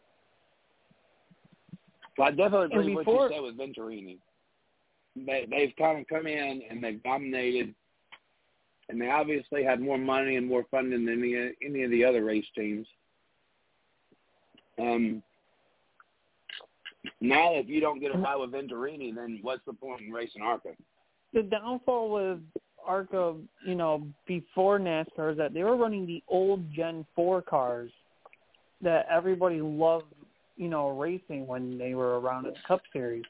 Well, I definitely agree with what you said with Venturini. They've kind of come in and they've dominated and they obviously had more money and more funding than any of the other race teams. Now, if you don't get a ride with Venturini, then what's the point in racing ARCA? The downfall with ARCA, before NASCAR is that they were running the old Gen 4 cars that everybody loved, racing when they were around in the Cup Series.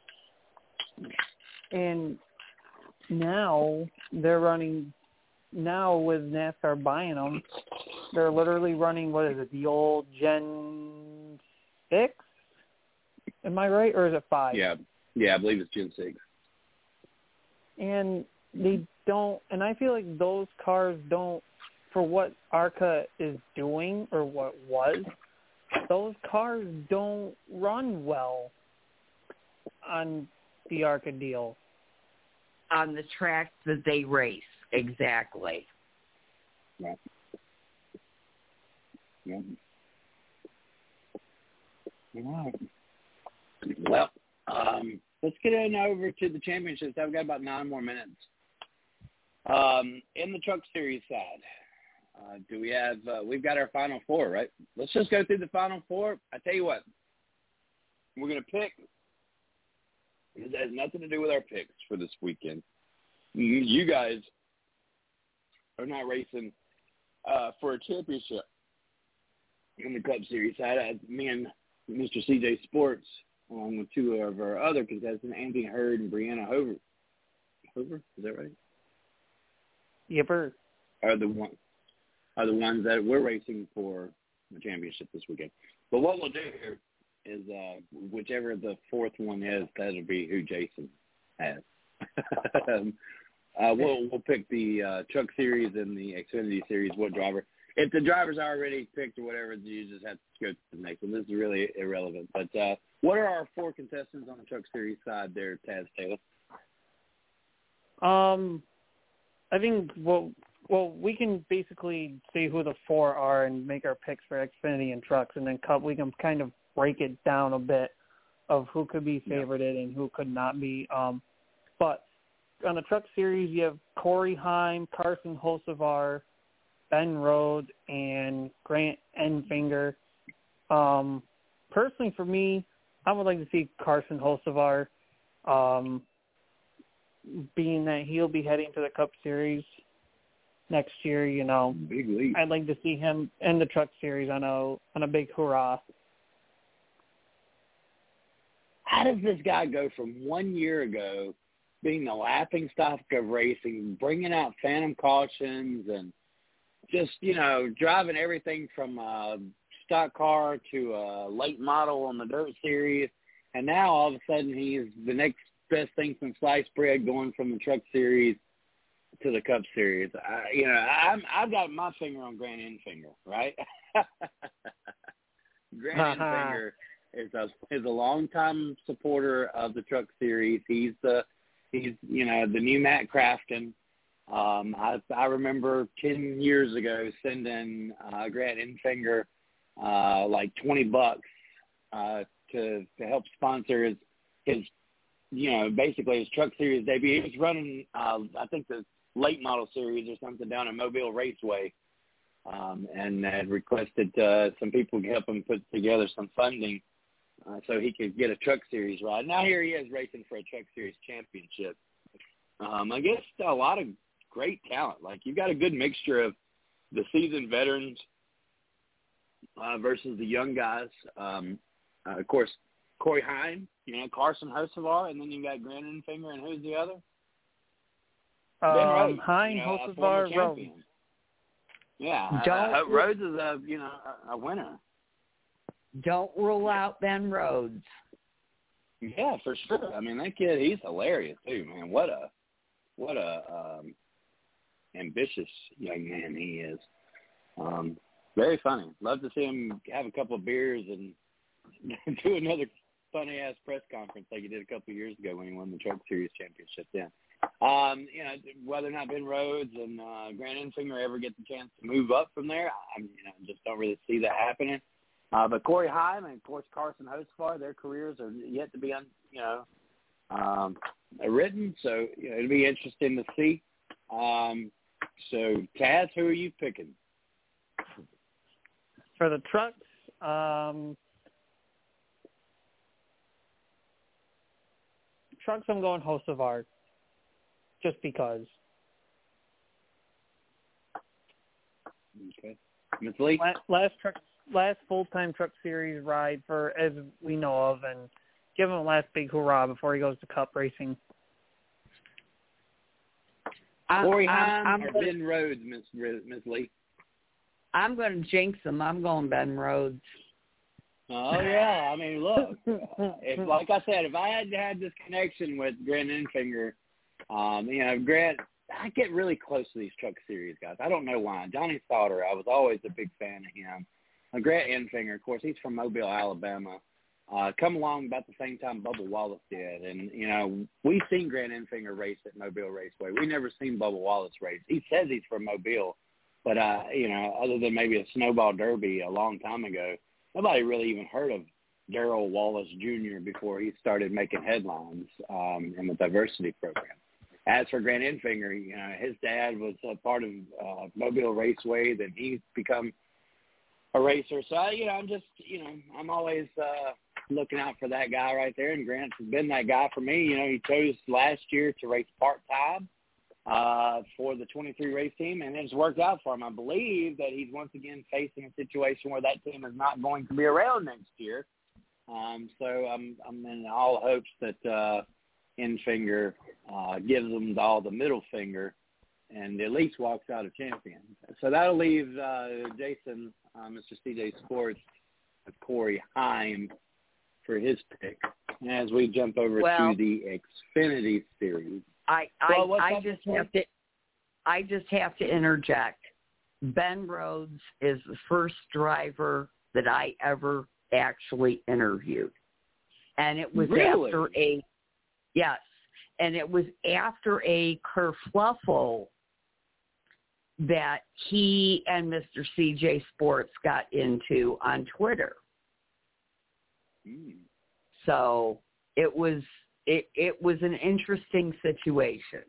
And now they're running, now with NASCAR buying them, they're literally running, the old Gen 6? Am I right, or is it 5? Yeah, I believe it's Gen 6. And they don't, and I feel like those cars don't, for what ARCA is doing, or what was, those cars don't run well on the ARCA deal. On the tracks that they race, exactly. Yeah. Yeah. All right. Well, let's get on over to the championships. I've got about 9 more minutes. In the Truck Series side, do we have? We've got our Final Four, right? Let's just go through the Final Four. I tell you what, we're going to pick. It has nothing to do with our picks for this weekend. You guys are not racing for a championship in the Cup Series side. Me and Mr. CJ Sports, along with 2 of our other contestants, Anthony Hurd and Brianna Hover. Hover, is that right? Yepper. Are the ones that we're racing for the championship this weekend. But what we'll do here is whichever the 4th one is, that'll be who Jason has. We'll pick the Truck Series and the Xfinity Series. What driver? If the driver's already picked or whatever, you just have to go to the next one. This is really irrelevant. But what are our 4 contestants on the Truck Series side there, Taz Taylor? I think we can basically see who the 4 are and make our picks for Xfinity and trucks, and then we can kind of break it down a bit of who could be favorited and who could not be. But on the Truck Series, you have Corey Heim, Carson Hocevar, Ben Rhodes, and Grant Enfinger. Personally, for me, I would like to see Carson Hocevar, being that he'll be heading to the Cup Series next year. Big league. I'd like to see him in the Truck Series on a big hurrah. How does this guy go from 1 year ago being the laughing stock of racing, bringing out phantom cautions and just, driving everything from a stock car to a late model on the Dirt Series, and now all of a sudden he's the next best thing since sliced bread, going from the Truck Series to the Cup Series. I've got my finger on Grant Enfinger, right? Grant Enfinger is a longtime supporter of the Truck Series. He's the new Matt Crafton. I remember 10 years ago sending Grant Enfinger like $20 to help sponsor his basically his Truck Series debut. He was running I think the late model series or something down at Mobile Raceway, and had requested some people to help him put together some funding so he could get a Truck Series ride. Now here he is racing for a Truck Series championship. I guess a lot of great talent. Like, you've got a good mixture of the seasoned veterans versus the young guys. Of course, Corey Heim, Carson Hocevar, and then you got Grant Enfinger, and who's the other? Ben Rhodes, Heim, Hocevar, Rhodes. Yeah, Rhodes is a winner. Don't rule out Ben Rhodes. Yeah, for sure. I mean, that kid, he's hilarious too, man. What a ambitious young man he is. Very funny. Love to see him have a couple of beers and do another funny-ass press conference like he did a couple of years ago when he won the Truck Series championship then. Whether or not Ben Rhodes and Grant Enfinger ever get the chance to move up from there, I just don't really see that happening. But Corey Heim and, of course, Carson Hocevar, their careers are yet to be written, so it'll be interesting to see. So, Taz, who are you picking? For the trucks, I'm going Hocevar, just because. Okay. Ms. Lee? Last full-time truck series ride for, as we know of, and give him a last big hurrah before he goes to Cup racing. Corey Heim or Ben Rhodes, Ms. Lee? I'm going to jinx him. I'm going Ben Rhodes. Oh, yeah. I mean, look, like I said, if I hadn't had this connection with Grant Enfinger, Grant, I get really close to these truck series guys. I don't know why. Johnny Sauter, I was always a big fan of him. Grant Enfinger, of course, he's from Mobile, Alabama. Come along about the same time Bubba Wallace did. And, we've seen Grant Enfinger race at Mobile Raceway. We've never seen Bubba Wallace race. He says he's from Mobile, but, other than maybe a snowball derby a long time ago, nobody really even heard of Darrell Wallace Jr. before he started making headlines in the diversity program. As for Grant Enfinger, his dad was a part of Mobile Raceway. Then he's become a racer. So, I'm always looking out for that guy right there. And Grant's been that guy for me. He chose last year to race part-time for the 23 race team, and it's worked out for him. I believe that he's once again facing a situation where that team is not going to be around next year. So I'm in all hopes that Enfinger gives them all the middle finger and at least walks out a champion. So that'll leave Jason, Mr. CJ Sports, Corey Heim for his pick. As we jump over to the Xfinity Series. I just have to interject. Ben Rhodes is the first driver that I ever actually interviewed. And it was after a kerfluffle that he and Mr. CJ Sports got into on Twitter. So it was an interesting situation.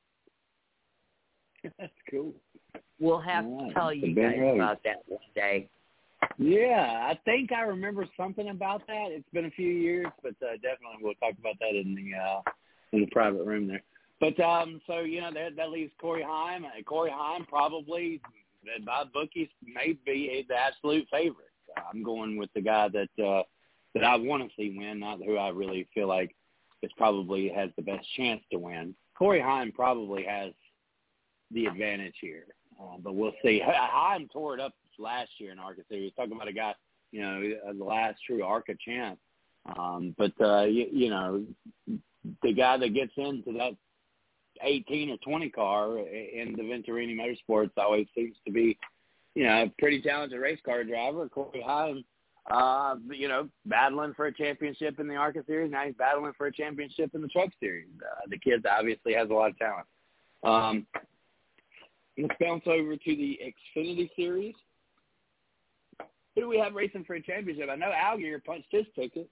That's cool. We'll have to tell you guys about that one day. Yeah, I think I remember something about that. It's been a few years, but definitely we'll talk about that in the private room there. But that leaves Corey Heim. Corey Heim probably by bookies may be the absolute favorite. I'm going with the guy that I want to see win, not who I really feel like is probably has the best chance to win. Corey Heim probably has the advantage here, but we'll see. Heim tore it up last year in ARCA Series. Talking about a guy, the last true ARCA champ. But the guy that gets into that 18 or 20 car in the Venturini Motorsports always seems to be, a pretty talented race car driver. Corey Heim, battling for a championship in the ARCA Series. Now he's battling for a championship in the Truck Series. The kid obviously has a lot of talent. Let's bounce over to the Xfinity Series. Who do we have racing for a championship? I know Allgaier punched his ticket.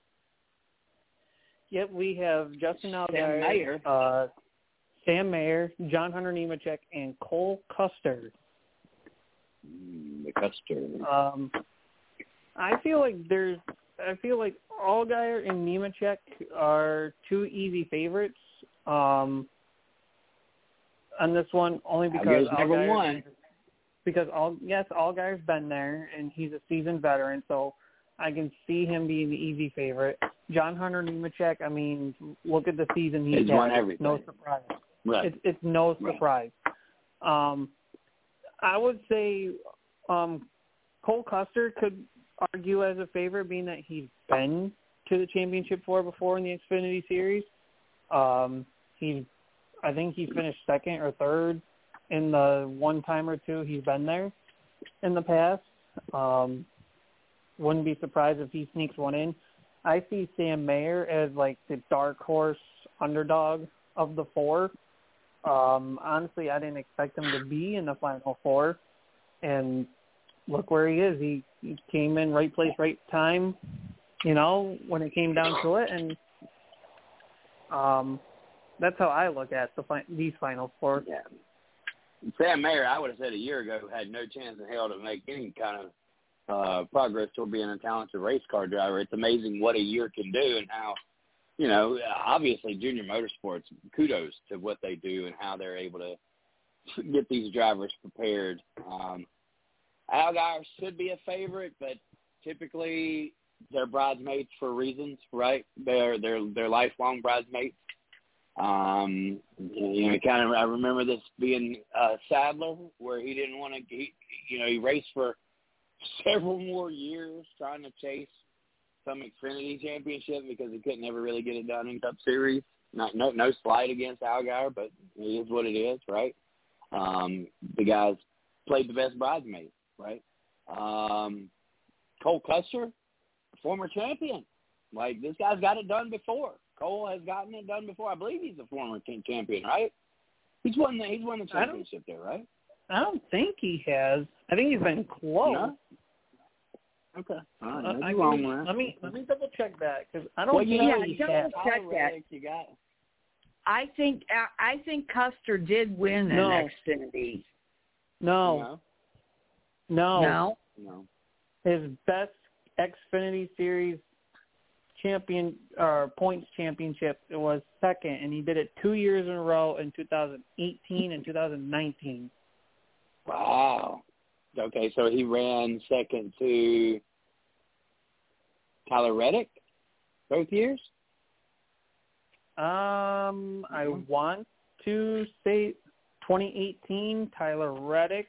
Yep, we have Justin Allgaier, Sam Mayer, John Hunter Nemechek, and Cole Custer. The Custer. I feel like Allgaier and Nemechek are two easy favorites on this one, only because Allgaier's been there and he's a seasoned veteran, so I can see him being the easy favorite. John Hunter Nemechek, I mean, look at the season he's won everything. No surprise. Right. It's no surprise. I would say Cole Custer could argue as a favorite, being that he's been to the championship before in the Xfinity Series. I think he finished second or third in the one time or two he's been there in the past. Wouldn't be surprised if he sneaks one in. I see Sam Mayer as like the dark horse underdog of the four. Honestly, I didn't expect him to be in the final four, and look where he is. He came in right place, right time, when it came down to it, and that's how I look at these final four. Yeah. Sam Mayer, I would have said a year ago, had no chance in hell to make any kind of progress toward being a talented race car driver. It's amazing what a year can do and how, obviously Junior Motorsports, kudos to what they do and how they're able to get these drivers prepared. Allgaier should be a favorite, but typically they're bridesmaids for reasons, right? They're lifelong bridesmaids. I remember this being Sadler, where he didn't want to. He raced for several more years trying to chase some Xfinity championship because he couldn't ever really get it done in Cup Series. No slight against Allgaier, but it is what it is, right? The guys played the best bridesmaid, right? Cole Custer, former champion. Like, this guy's got it done before. Cole has gotten it done before. I believe he's a former champion, right? He's won the championship there, right? I don't think he has. I think he's been close. No? Okay. All right. Let me double check that because I don't think he has. Check that. You got it. I think Custer did win an Xfinity. No. His best Xfinity Series champion or points championship was second, and he did it 2 years in a row in 2018 and 2019. Wow. Okay, so he ran second to Tyler Reddick both years? I want to say 2018, Tyler Reddick,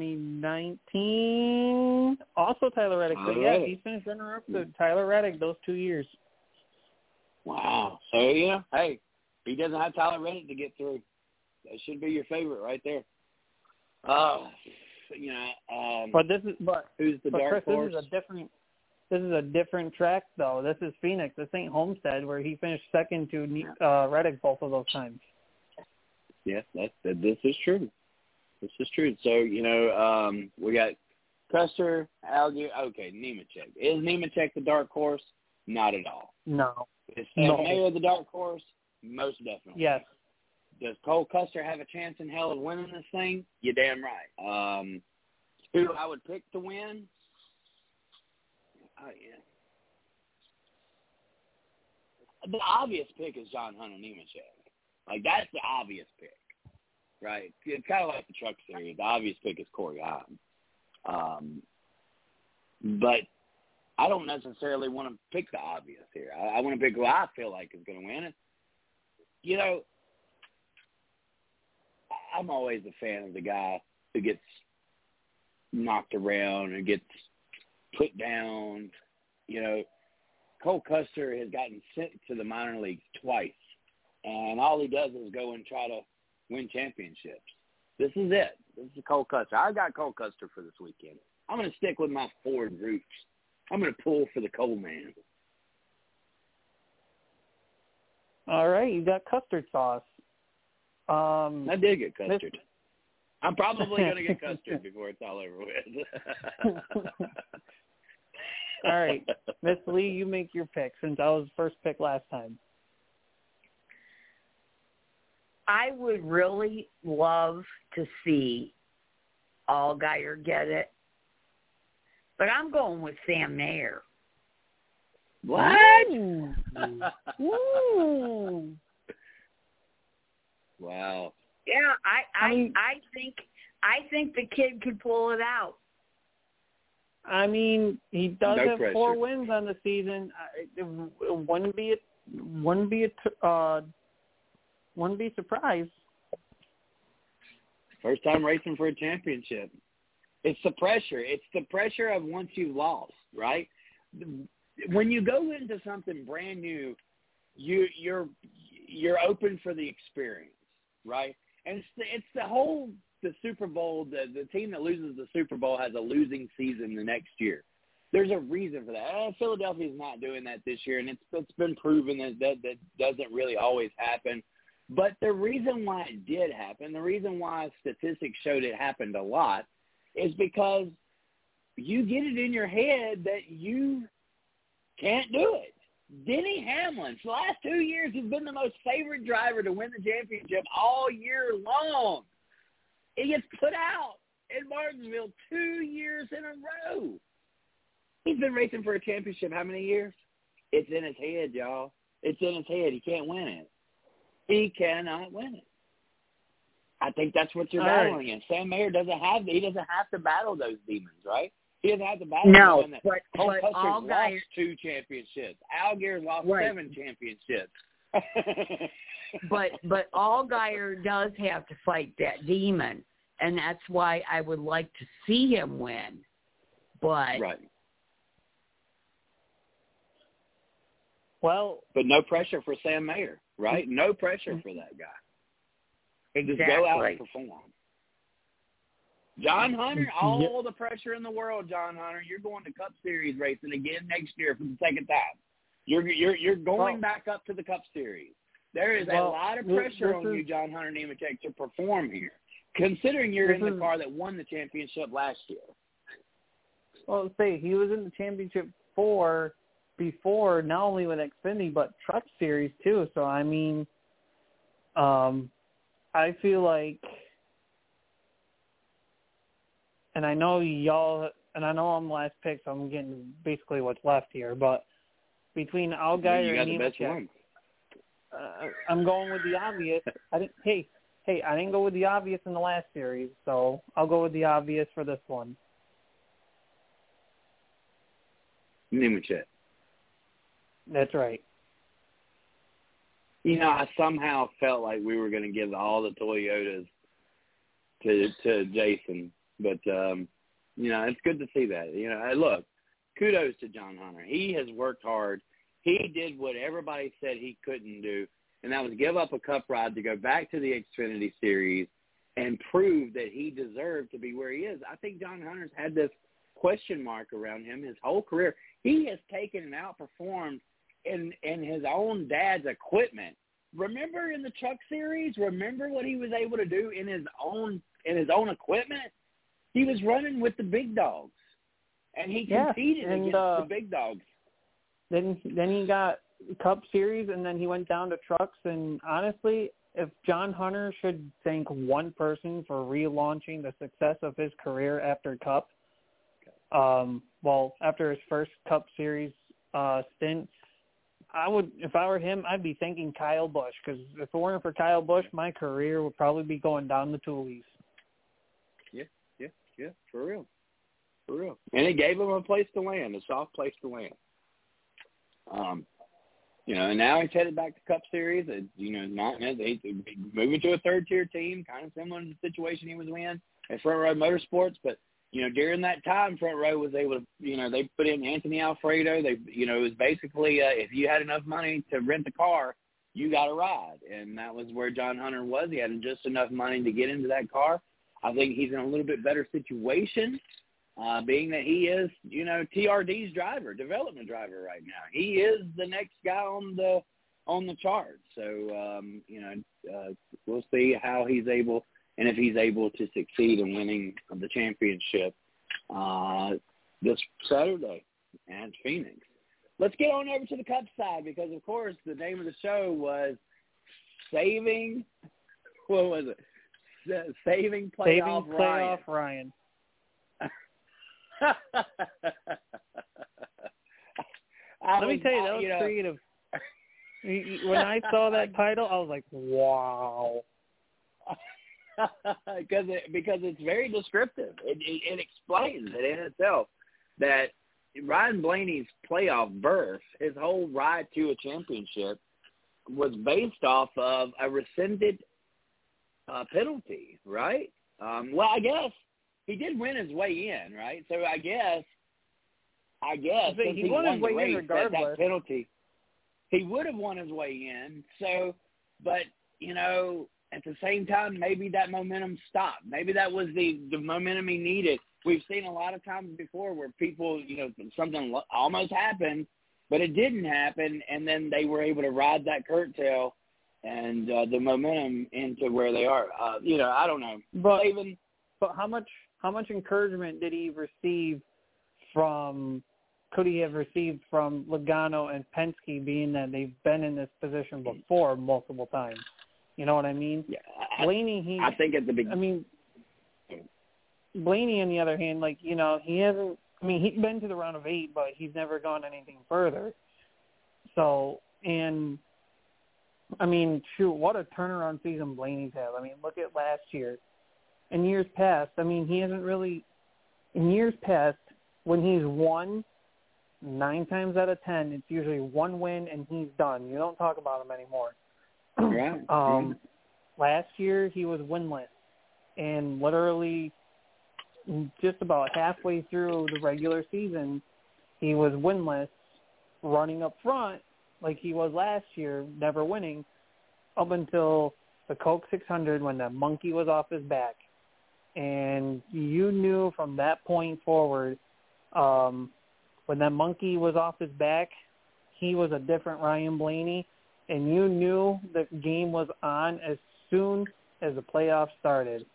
2019, also Tyler Reddick. So, yeah, he finished runner-up to Tyler Reddick those 2 years. Wow. So, hey, he doesn't have Tyler Reddick to get through. That should be your favorite right there. Who's the dark horse? This is a different track, though. This is Phoenix. This ain't Homestead, where he finished second to Reddick both of those times. Yes, this is true. This is true. So, we got Custer, Allgaier. Okay, Nemechek. Is Nemechek the dark horse? Not at all. No. Is Sam Mayer the dark horse? Most definitely. Yes. Does Cole Custer have a chance in hell of winning this thing? You're damn right. Who I would pick to win? Oh, yeah. The obvious pick is John Hunter Nemechek. Like, that's the obvious pick, right? It's kind of like the Truck Series. The obvious pick is Corey Heim. But I don't necessarily want to pick the obvious here. I want to pick who I feel like is going to win it. I'm always a fan of the guy who gets knocked around and gets put down. Cole Custer has gotten sent to the minor leagues twice, and all he does is go and try to win championships. This is it. This is Cole Custer. I got Cole Custer for this weekend. I'm going to stick with my Ford roots. I'm going to pull for the Cole man. All right, you got custard sauce. I did get custard. I'm probably going to get custard before it's all over with. All right, Miss Lee, you make your pick since I was first pick last time. I would really love to see Allgaier get it, but I'm going with Sam Mayer. What? Ooh. Wow. Yeah, I think the kid could pull it out. I mean, he does have pressure. 4 wins on the season. It wouldn't be surprised. First time racing for a championship. It's the pressure. It's the pressure of once you've lost, right? When you go into something brand new, you're open for the experience, right? And it's the Super Bowl. The team that loses the Super Bowl has a losing season the next year. There's a reason for that. Philadelphia's not doing that this year, and it's been proven that doesn't really always happen. But the reason why it did happen, the reason why statistics showed it happened a lot, is because you get it in your head that you can't do it. Denny Hamlin, for the last 2 years, has been the most favorite driver to win the championship all year long. He gets put out in Martinsville 2 years in a row. He's been racing for a championship how many years? It's in his head, y'all. It's in his head. He can't win it. He cannot win it. I think that's what you're battling against. Sam Mayer doesn't have to battle those demons, right? He doesn't have to battle them. No, but Allgaier lost 2 championships. Allgaier lost 7 championships. but Allgaier does have to fight that demon, and that's why I would like to see him win. But right. Well, but no pressure for Sam Mayer, right? No pressure for that guy. Exactly. Just go out and perform. John Hunter, all the pressure in the world, John Hunter. You're going to Cup Series racing again next year for the second time. You're going back up to the Cup Series. There is a lot of pressure on you, John Hunter Nemechek, to perform here, considering you're in the car that won the championship last year. Well, say he was in the championship before, not only with Xfinity but Truck Series too. So I mean, I feel like, and I know y'all, and I know I'm last pick, so I'm getting basically what's left here. But between Allgaier and Nemechek, I'm going with the obvious. I didn't go with the obvious in the last series, so I'll go with the obvious for this one. Nemechek. That's right. You know, I somehow felt like we were going to give all the Toyotas to Jason, but you know, it's good to see that. You know, look, kudos to John Hunter. He has worked hard. He did what everybody said he couldn't do, and that was give up a Cup ride to go back to the Xfinity Series and prove that he deserved to be where he is. I think John Hunter's had this question mark around him his whole career. He has taken and outperformed in his own dad's equipment. Remember in the Truck Series? Remember what he was able to do in his own equipment? He was running with the big dogs, and he competed against the big dogs. Then he got Cup Series, and then he went down to Trucks. And honestly, if John Hunter should thank one person for relaunching the success of his career after Cup, after his first Cup Series stint, if I were him, I'd be thanking Kyle Busch, because if it weren't for Kyle Busch, my career would probably be going down the toolies. Yeah, for real. And it gave him a place to land, a soft place to land. You know, and now he's headed back to Cup Series. You know, he's moving to a third-tier team, kind of similar to the situation he was in at Front Row Motorsports. But, you know, during that time, Front Row was able to, you know, they put in Anthony Alfredo. You know, it was basically if you had enough money to rent the car, you got a ride. And that was where John Hunter was. He had just enough money to get into that car. I think he's in a little bit better situation, being that he is, you know, TRD's development driver right now. He is the next guy on the chart. So, you know, we'll see how he's able, and if he's able to succeed in winning the championship this Saturday at Phoenix. Let's get on over to the Cup side, because, of course, the name of the show was Saving Playoff Ryan. Let me tell you, that was creative. When I saw that title, I was like, wow. because it's very descriptive. It explains it in itself that Ryan Blaney's playoff berth, his whole ride to a championship, was based off of a rescinded penalty, right? Well, I guess he did win his way in, right? So I guess he won his way in regardless. That penalty, he would have won his way in. So, but you know, at the same time, maybe that momentum stopped. Maybe that was the momentum he needed. We've seen a lot of times before where people, you know, something almost happened, but it didn't happen, and then they were able to ride that curtail and the momentum into where they are. You know, I don't know. But how much encouragement did he receive could he have received from Logano and Penske, being that they've been in this position before multiple times? You know what I mean? Yeah, Blaney, I think at the beginning. I mean, Blaney, on the other hand, like, you know, he hasn't – I mean, he's been to the round of 8, but he's never gone anything further. So, and, I mean, shoot, what a turnaround season Blaney's had. I mean, look at last year. In years past, I mean, he hasn't really – in years past, when he's won 9 times out of 10, it's usually one win and he's done. You don't talk about him anymore. Right. Last year, he was winless. And literally just about halfway through the regular season, he was winless, running up front like he was last year, never winning, up until the Coke 600 when the monkey was off his back. And you knew from that point forward, when that monkey was off his back, he was a different Ryan Blaney, and you knew the game was on as soon as the playoffs started.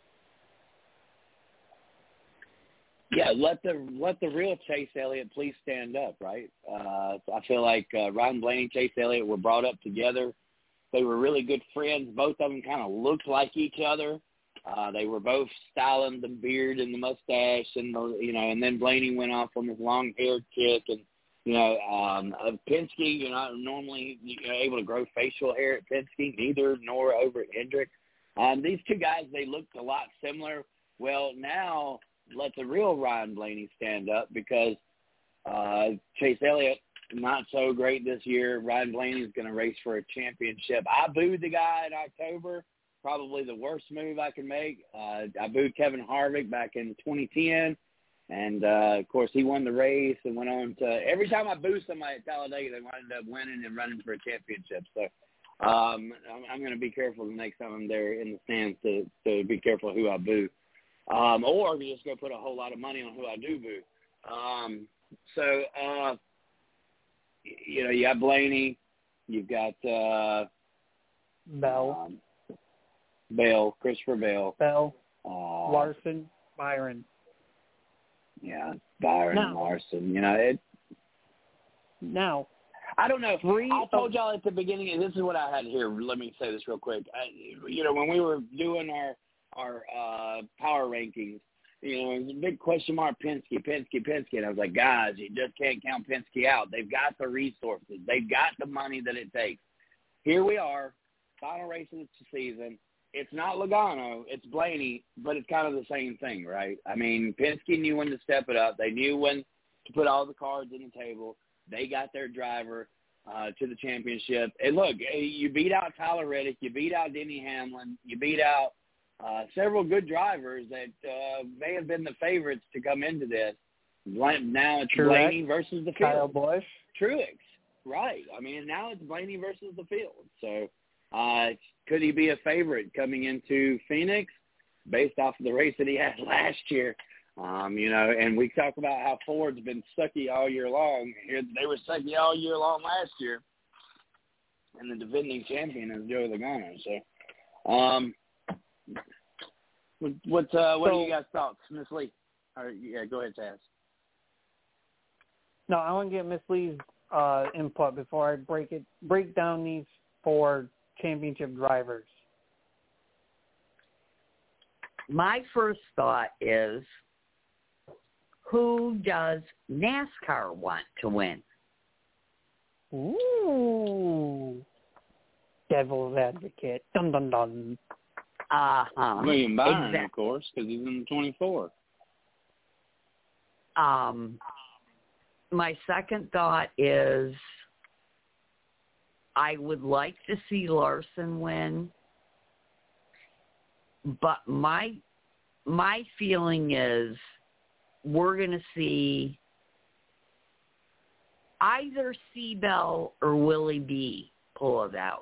Yeah, let the real Chase Elliott please stand up, right? I feel like Ryan Blaney and Chase Elliott were brought up together. They were really good friends. Both of them kind of looked like each other. They were both styling the beard and the mustache, and and then Blaney went off on this long-haired kick, and Penske, you're not normally able to grow facial hair at Penske, neither nor over at Hendrick. These two guys, they looked a lot similar. Well, now let the real Ryan Blaney stand up because Chase Elliott, not so great this year. Ryan Blaney's going to race for a championship. I booed the guy in October. Probably the worst move I could make. I booed Kevin Harvick back in 2010, and, of course, he won the race and went on to – every time I boo somebody at Talladega, they wind up winning and running for a championship. So I'm going to be careful the next time I'm there in the stands to be careful who I boo. Or just go put a whole lot of money on who I do boo. You got Blaney. You've got Bell. Christopher Bell. Larson, Byron. Yeah, Byron and Larson. Now, I don't know. I told y'all at the beginning, and this is what I had here. Let me say this real quick. When we were doing our power rankings, it was a big question mark, Penske. And I was like, guys, you just can't count Penske out. They've got the resources. They've got the money that it takes. Here we are, final race of the season. It's not Logano, it's Blaney, but it's kind of the same thing, right? I mean, Penske knew when to step it up. They knew when to put all the cards on the table. They got their driver to the championship. And look, you beat out Tyler Reddick. You beat out Denny Hamlin. You beat out several good drivers that may have been the favorites to come into this. Now it's Truex, Blaney versus the field. Kyle Busch. Truex, right. I mean, now it's Blaney versus the field. So could he be a favorite coming into Phoenix based off of the race that he had last year? And we talk about how Ford's been sucky all year long. Here they were sucky all year long last year. And the defending champion is Joey Logano. So, what do you guys thoughts, Miss Lee? Go ahead, Taz. No, I want to get Miss Lee's input before I break down these 4 championship drivers. My first thought is, who does NASCAR want to win? Ooh. Devil's advocate. Dun, dun, dun. William Byron, exactly. Of course, because he's in the 24. My second thought is I would like to see Larson win, but my feeling is we're going to see either Seabell or Willie B pull it out.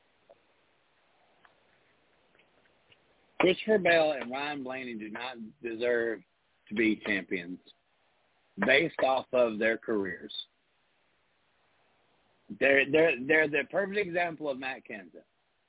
Christopher Bell and Ryan Blaney do not deserve to be champions based off of their careers. They're the perfect example of Matt Kenseth.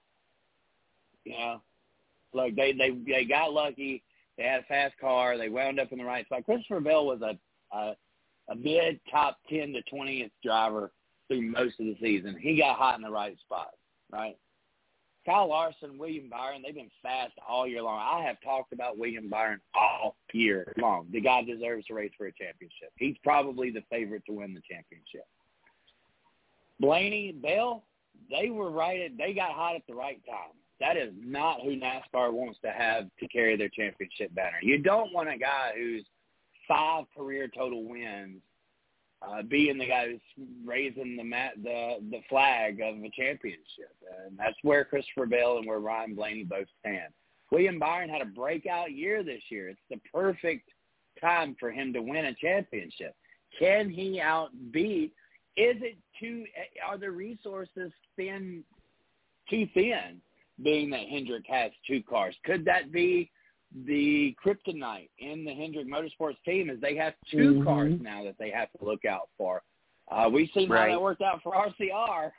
Look, they got lucky. They had a fast car. They wound up in the right spot. Christopher Bell was a mid top 10 to 20th driver through most of the season. He got hot in the right spot, right? Kyle Larson, William Byron, they've been fast all year long. I have talked about William Byron all year long. The guy deserves to race for a championship. He's probably the favorite to win the championship. Blaney, Bell, they got hot at the right time. That is not who NASCAR wants to have to carry their championship banner. You don't want a guy who's 5 career total wins being the guy who's raising the flag of a championship. And that's where Christopher Bell and where Ryan Blaney both stand. William Byron had a breakout year this year. It's the perfect time for him to win a championship. Can he outbeat? Are the resources too thin, being that Hendrick has 2 cars? Could that be the kryptonite in the Hendrick Motorsports team, is they have 2 cars now that they have to look out for? We've seen how that worked out for RCR.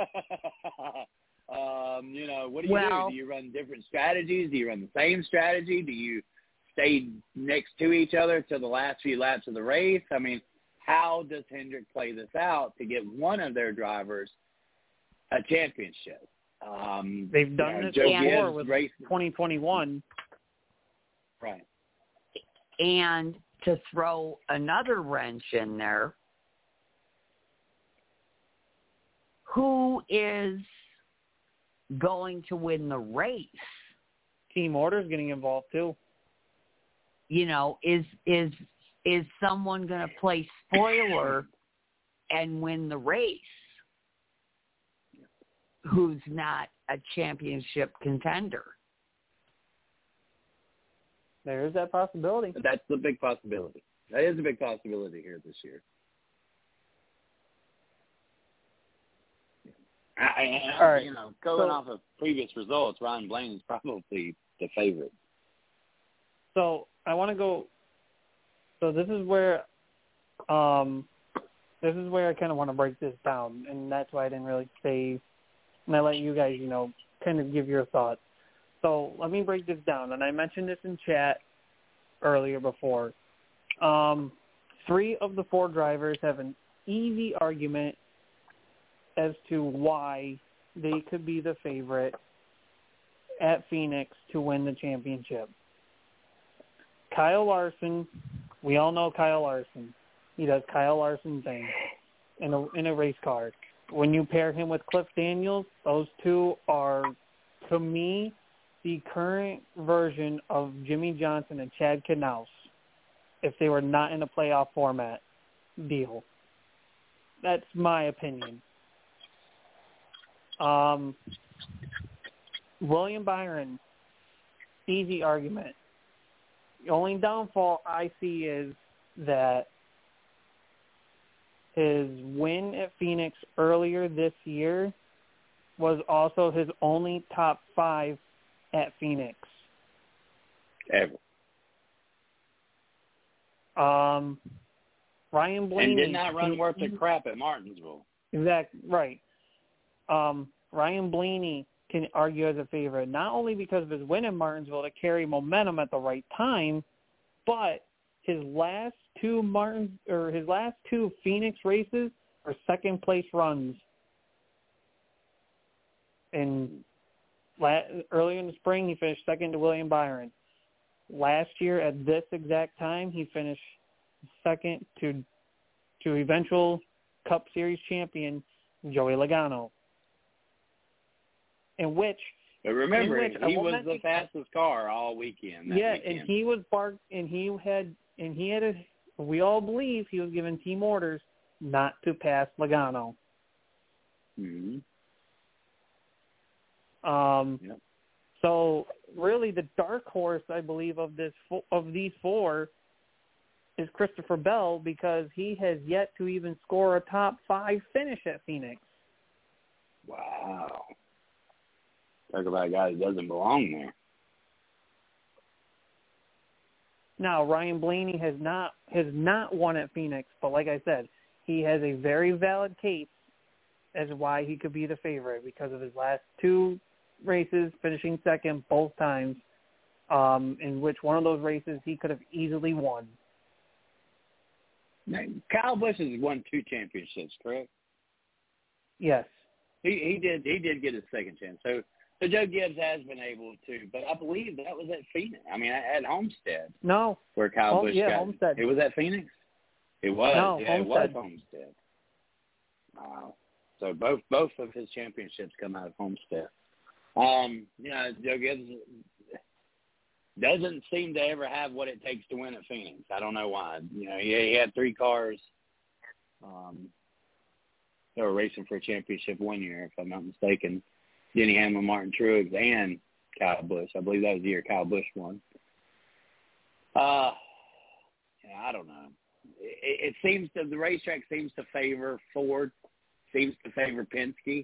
What do you do? Do you run different strategies? Do you run the same strategy? Do you stay next to each other to the last few laps of the race? I mean, how does Hendrick play this out to get one of their drivers a championship? They've done this before with 2021. Right. And to throw another wrench in there, who is going to win the race? Team Order's getting involved too. Is someone going to play spoiler and win the race who's not a championship contender? There is that possibility. That's the big possibility. That is a big possibility here this year. All right. Going off of previous results, Ryan Blaney's probably the favorite. So I want to go. So this is where I kind of want to break this down, and that's why I didn't really say, and I let you guys, kind of give your thoughts. So let me break this down, and I mentioned this in chat earlier before. 3 of the 4 drivers have an easy argument as to why they could be the favorite at Phoenix to win the championship. Kyle Larson, we all know Kyle Larson. He does Kyle Larson things in a race car. When you pair him with Cliff Daniels, those 2 are, to me, the current version of Jimmy Johnson and Chad Knaus if they were not in a playoff format deal. That's my opinion. William Byron, easy argument. The only downfall I see is that his win at Phoenix earlier this year was also his only top 5 at Phoenix. Ever. Ryan Blaney. And did not run worth a crap at Martinsville. Exactly, right. Ryan Blaney can argue as a favorite, not only because of his win in Martinsville to carry momentum at the right time, but his last 2 Phoenix races are second place runs. And earlier in the spring, he finished second to William Byron. Last year, at this exact time, he finished second to eventual Cup Series champion Joey Logano. But remember, he was the fastest car all weekend. And he was we all believe he was given team orders not to pass Logano. Mm-hmm. Yep. So really, the dark horse, I believe, of these 4 is Christopher Bell, because he has yet to even score a top 5 finish at Phoenix. Wow. Talk about a guy that doesn't belong there. Now, Ryan Blaney has not won at Phoenix, but like I said, he has a very valid case as why he could be the favorite because of his last 2 races, finishing second both times, in which one of those races he could have easily won. Now, Kyle Busch has won 2 championships, correct? Yes. He did get his second chance. So So Joe Gibbs has been able to, but I believe that was at Phoenix. I mean, at Homestead. No. Where Kyle Busch got Homestead. It was at Phoenix? It was. No, yeah, Homestead. It was Homestead. Wow. So both of his championships come out of Homestead. Joe Gibbs doesn't seem to ever have what it takes to win at Phoenix. I don't know why. He had 3 cars. They were racing for a championship one year, if I'm not mistaken. Denny Hamlin, Martin Truex, and Kyle Busch. I believe that was the year Kyle Busch won. I don't know. It seems the racetrack seems to favor Ford, seems to favor Penske,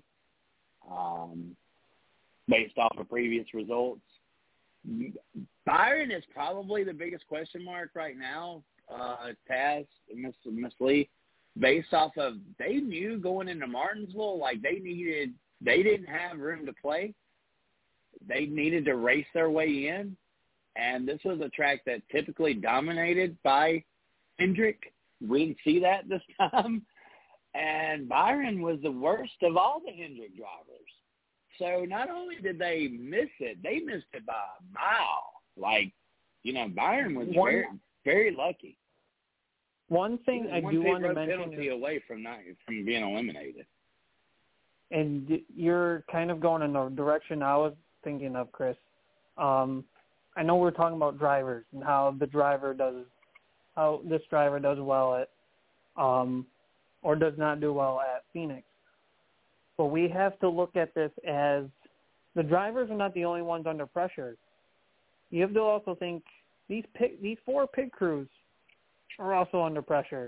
based off of previous results. Byron is probably the biggest question mark right now. Taz, Miss Lee, based off of they knew going into Martinsville, like they didn't have room to play. They needed to race their way in, and this was a track that typically dominated by Hendrick. We didn't see that this time, and Byron was the worst of all the Hendrick drivers. So not only did they miss it, they missed it by a mile. Byron was very, very lucky. One thing I do want to mention penalty away from being eliminated. And you're kind of going in the direction I was thinking of, Chris. I know we're talking about drivers and how this driver does well at, or does not do well at Phoenix. But we have to look at this as the drivers are not the only ones under pressure. You have to also think these 4 pit crews are also under pressure.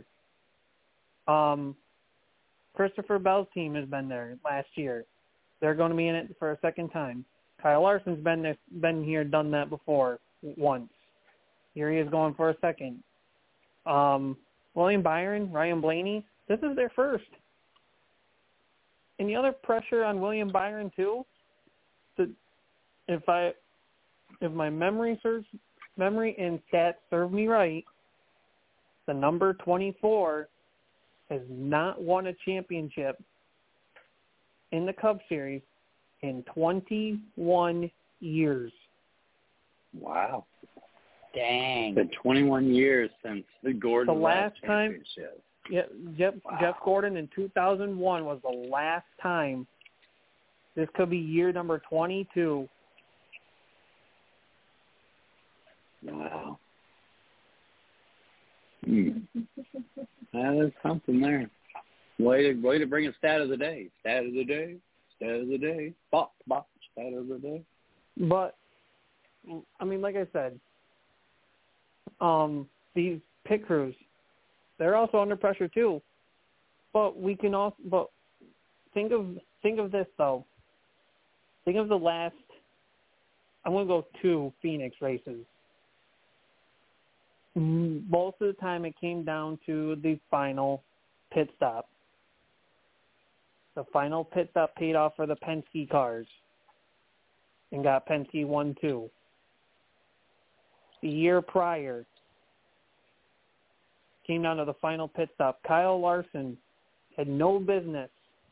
Christopher Bell's team has been there last year. They're going to be in it for a second time. Kyle Larson's been here, done that before once. Here he is going for a second. William Byron, Ryan Blaney, this is their first. And the other pressure on William Byron too, if my memory and stats serve me right, the number 24 has not won a championship in the Cup Series in 21 years. Wow. Dang. It's been 21 years since the Gordon last championship. Yeah, Jeff Gordon in 2001 was the last time. This could be year number 22. Wow. That is something there. Way to bring a stat of the day. Stat of the day. Stat of the day. Box. Stat of the day. But, I mean, like I said, these pit crews, they're also under pressure too. But we can also, think of this though. Think of the last, I'm going to go 2 Phoenix races. Most of the time it came down to the final pit stop. The final pit stop paid off for the Penske cars and got Penske 1-2. The year prior came down to the final pit stop. Kyle Larson had no business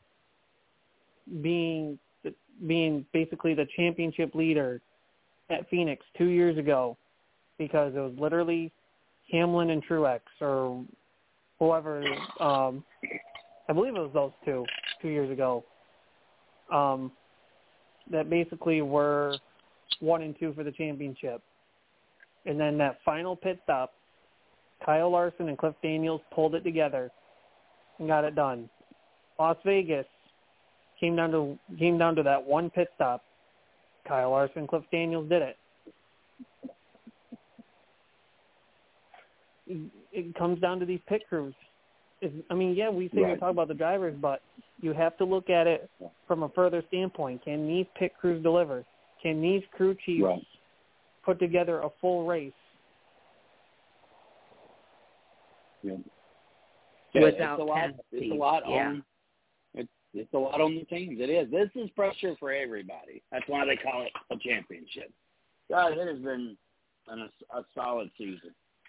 being basically the championship leader at Phoenix 2 years ago because it was literally Hamlin and Truex or whoever. I believe it was those 2 years ago. That basically were 1 and 2 for the championship. And then that final pit stop, Kyle Larson and Cliff Daniels pulled it together and got it done. Las Vegas came down to that 1 pit stop. Kyle Larson and Cliff Daniels did it. It comes down to these pit crews. We say we talk about the drivers, but you have to look at it from a further standpoint. Can these pit crews deliver? Can these crew chiefs put together a full race? Yeah. Without it's a lot on it's a lot on the teams. It is. This is pressure for everybody. That's why they call it a championship. God, it has been a solid season.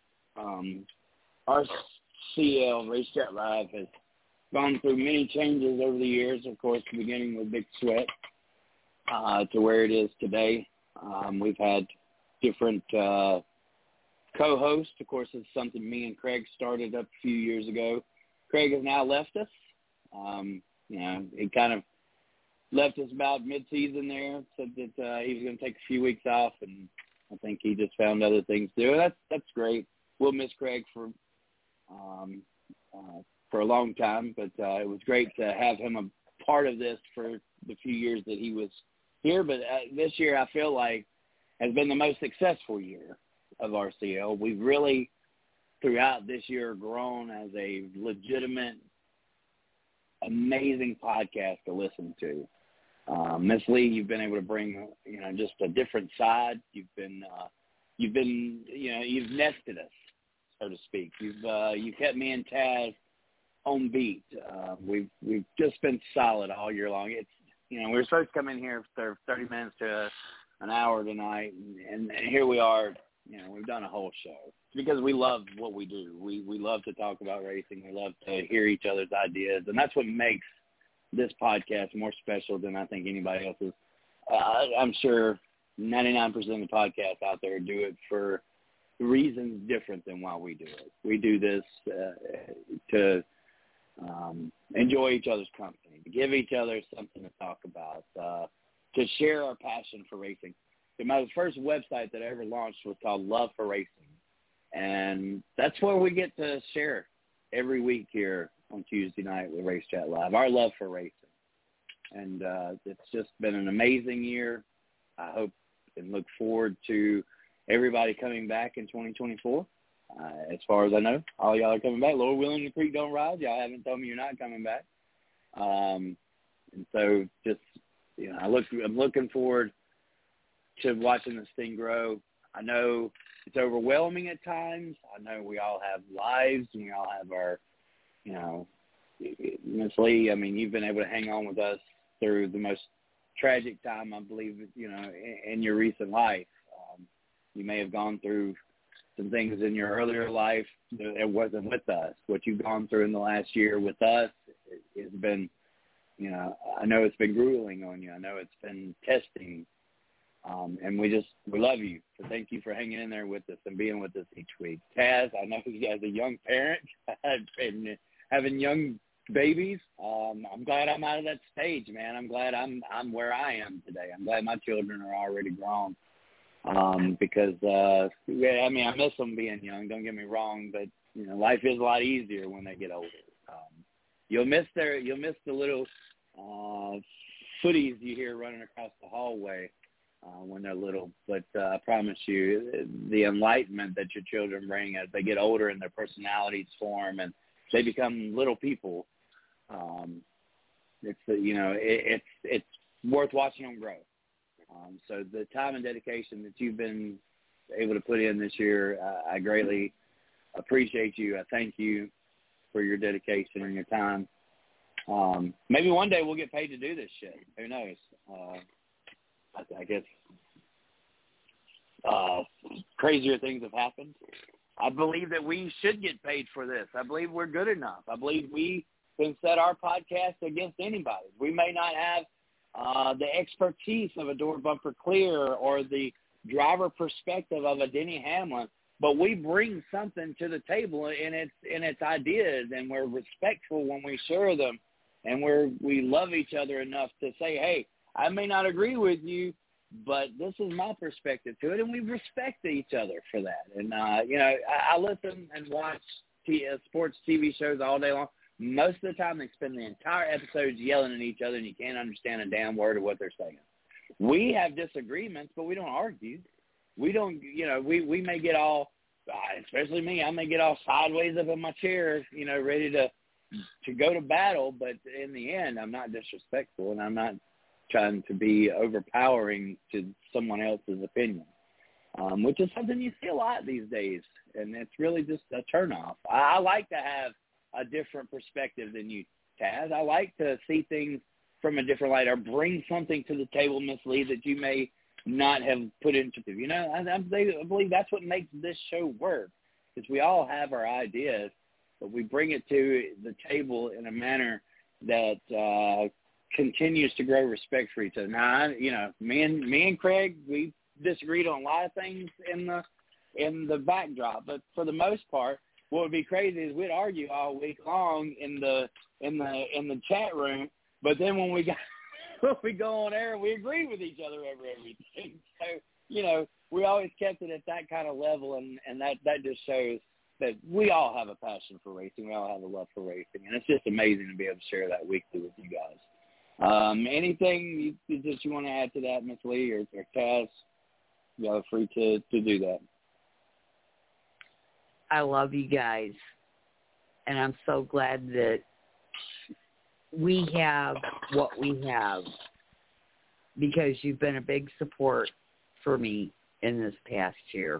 Our CL Racetrack Live has gone through many changes over the years, of course, beginning with Big Sweat. to where it is today. We've had different co-hosts. Of course, it's something me and Craig started up a few years ago. Craig has now left us. He kind of left us about mid-season there, said that he was going to take a few weeks off, and I think he just found other things to do. That's great. We'll miss Craig for a long time, but it was great to have him a part of this for the few years that he was here. But this year, I feel like, has been the most successful year of RCL. We've really, throughout this year, grown as a legitimate, amazing podcast to listen to. Miss Lee, you've been able to bring, just a different side. You've nested us, so to speak. You've kept me and Taz on beat. We've just been solid all year long. It's, we were supposed to come in here for 30 minutes to an hour tonight, and here we are. We've done a whole show. It's because we love what we do. We love to talk about racing. We love to hear each other's ideas, and that's what makes this podcast more special than I think anybody else's. I'm sure 99% of the podcasts out there do it for reasons different than why we do it. We do this to enjoy each other's company, to give each other something to talk about, to share our passion for racing. My first website that I ever launched was called Love for Racing, and that's where we get to share every week here on Tuesday night with Race Chat Live, our love for racing. And it's just been an amazing year. I hope and look forward to everybody coming back in 2024. As far as I know, all y'all are coming back. Lord willing, the creek don't rise. Y'all haven't told me you're not coming back. And so just, I'm looking forward to watching this thing grow. I know it's overwhelming at times. I know we all have lives and we all have our, Miss Lee, you've been able to hang on with us through the most tragic time, I believe, in your recent life. You may have gone through some things in your earlier life that wasn't with us. What you've gone through in the last year with us has been, I know it's been grueling on you. I know it's been testing. And we love you. So thank you for hanging in there with us and being with us each week. Taz, I know you as a young parent and having young babies, I'm glad I'm out of that stage, man. I'm glad I'm where I am today. I'm glad my children are already grown. Because I miss them being young, don't get me wrong, but life is a lot easier when they get older. You'll miss the little footies you hear running across the hallway when they're little, but I promise you, the enlightenment that your children bring as they get older and their personalities form and they become little people, it's worth watching them grow. So the time and dedication that you've been able to put in this year, I greatly appreciate you. I thank you for your dedication and your time. Maybe one day we'll get paid to do this shit. Who knows? I guess crazier things have happened. I believe that we should get paid for this. I believe we're good enough. I believe we can set our podcast against anybody. We may not have the expertise of a Door Bumper Clear or the driver perspective of a Denny Hamlin, but we bring something to the table in its ideas, and we're respectful when we share them, and we love each other enough to say, hey, I may not agree with you, but this is my perspective to it, and we respect each other for that. And, I listen and watch sports TV shows all day long. Most of the time they spend the entire episode yelling at each other, and you can't understand a damn word of what they're saying. We have disagreements, but we don't argue. We don't, we may get all, especially me, I may get all sideways up in my chair, ready to go to battle, but in the end, I'm not disrespectful, and I'm not trying to be overpowering to someone else's opinion, which is something you see a lot these days, and it's really just a turnoff. I like to have a different perspective than you, Taz. I like to see things from a different light or bring something to the table, Miss Lee, that you may not have put into. I believe that's what makes this show work, is we all have our ideas, but we bring it to the table in a manner that continues to grow respect for each other. Now, me and Craig, we disagreed on a lot of things in the backdrop, but for the most part, what would be crazy is we'd argue all week long in the chat room, but then when we go on air, we agree with each other over everything. So, we always kept it at that kind of level, and that just shows that we all have a passion for racing. We all have a love for racing, and it's just amazing to be able to share that weekly with you guys. Anything that you want to add to that, Miss Lee or Taz? Y'all are free to do that. I love you guys, and I'm so glad that we have what we have because you've been a big support for me in this past year.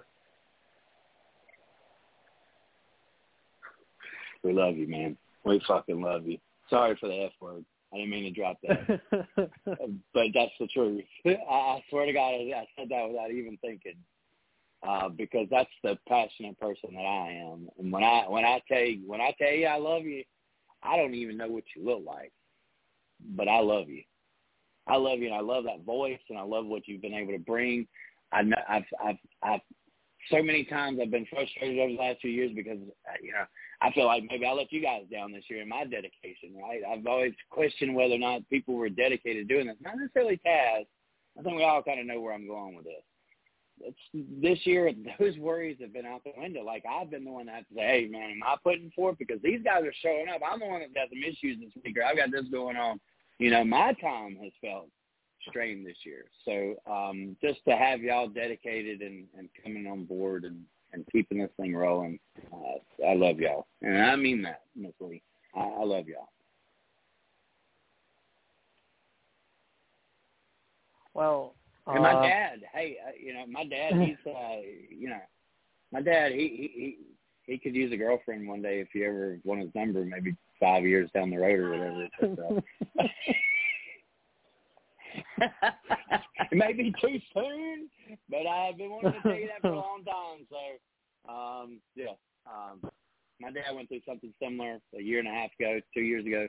We love you, man. We fucking love you. Sorry for the F word. I didn't mean to drop that. But that's the truth. I swear to God, I said that without even thinking. Because that's the passionate person that I am. And when I tell you I love you, I don't even know what you look like. But I love you. I love you, and I love that voice, and I love what you've been able to bring. I've so many times I've been frustrated over the last few years because, I feel like maybe I let you guys down this year in my dedication, right? I've always questioned whether or not people were dedicated to doing this. Not necessarily Taz. I think we all kind of know where I'm going with this. This year, those worries have been out the window. Like, I've been the one that has to say, hey, man, am I putting forth? Because these guys are showing up. I'm the one that's got some issues this week, or I've got this going on. My time has felt strained this year. So just to have y'all dedicated and coming on board and keeping this thing rolling, I love y'all. And I mean that, Miss Lee. I love y'all. Well, and my dad, my dad, he's, my dad, he could use a girlfriend one day if you ever want his number, maybe 5 years down the road or whatever. But, it may be too soon, but I've been wanting to tell you that for a long time. So, my dad went through something similar a year and a half ago, 2 years ago.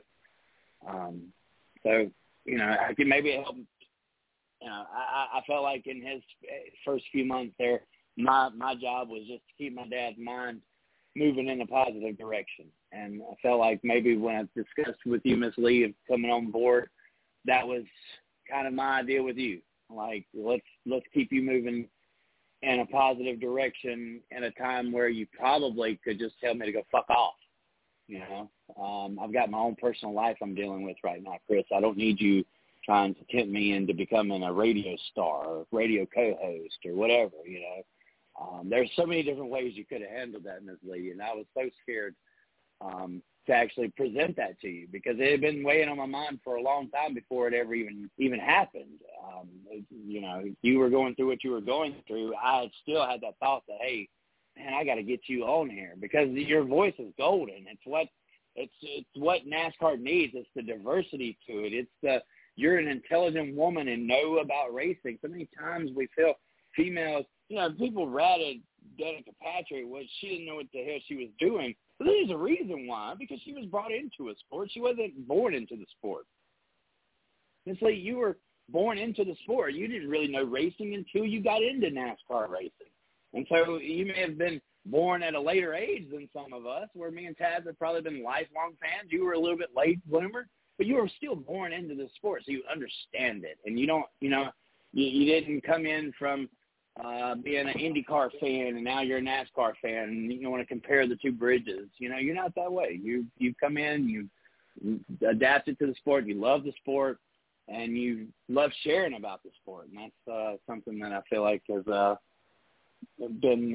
So, I think maybe it helped. I felt like in his first few months there, my job was just to keep my dad's mind moving in a positive direction. And I felt like maybe when I discussed with you, Miss Lee, of coming on board, that was kind of my idea with you. Like, let's keep you moving in a positive direction in a time where you probably could just tell me to go fuck off. I've got my own personal life I'm dealing with right now, Chris. I don't need you trying to tempt me into becoming a radio star or radio co-host or whatever, There's so many different ways you could have handled that, Ms. Lee, and I was so scared to actually present that to you because it had been weighing on my mind for a long time before it ever even happened. You were going through what you were going through. I had still had that thought that, hey, man, I got to get you on here because your voice is golden. It's what NASCAR needs. It's the diversity to it. You're an intelligent woman and know about racing. So many times we feel females, people ratted Danica Patrick. She didn't know what the hell she was doing. But there's a reason why, because she was brought into a sport. She wasn't born into the sport. It's like you were born into the sport. You didn't really know racing until you got into NASCAR racing. And so you may have been born at a later age than some of us, where me and Taz have probably been lifelong fans. You were a little bit late bloomer, but you were still born into the sport, so you understand it. And you don't, you didn't come in from being an IndyCar fan and now you're a NASCAR fan and you want to compare the two bridges. You're not that way. You come in, you adapted to the sport, you love the sport, and you love sharing about the sport. And that's something that I feel like has been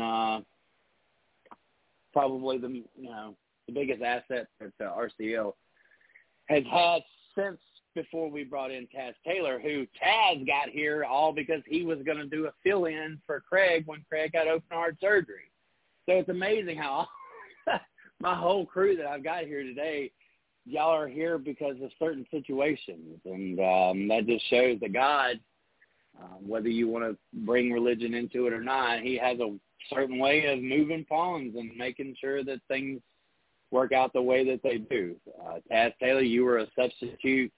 probably the biggest asset that RCL has had since before we brought in Taz Taylor, who Taz got here all because he was going to do a fill-in for Craig when Craig got open heart surgery. So it's amazing how my whole crew that I've got here today, y'all are here because of certain situations. And that just shows that God, whether you want to bring religion into it or not, he has a certain way of moving pawns and making sure that things work out the way that they do. Taz Taylor, you were a substitute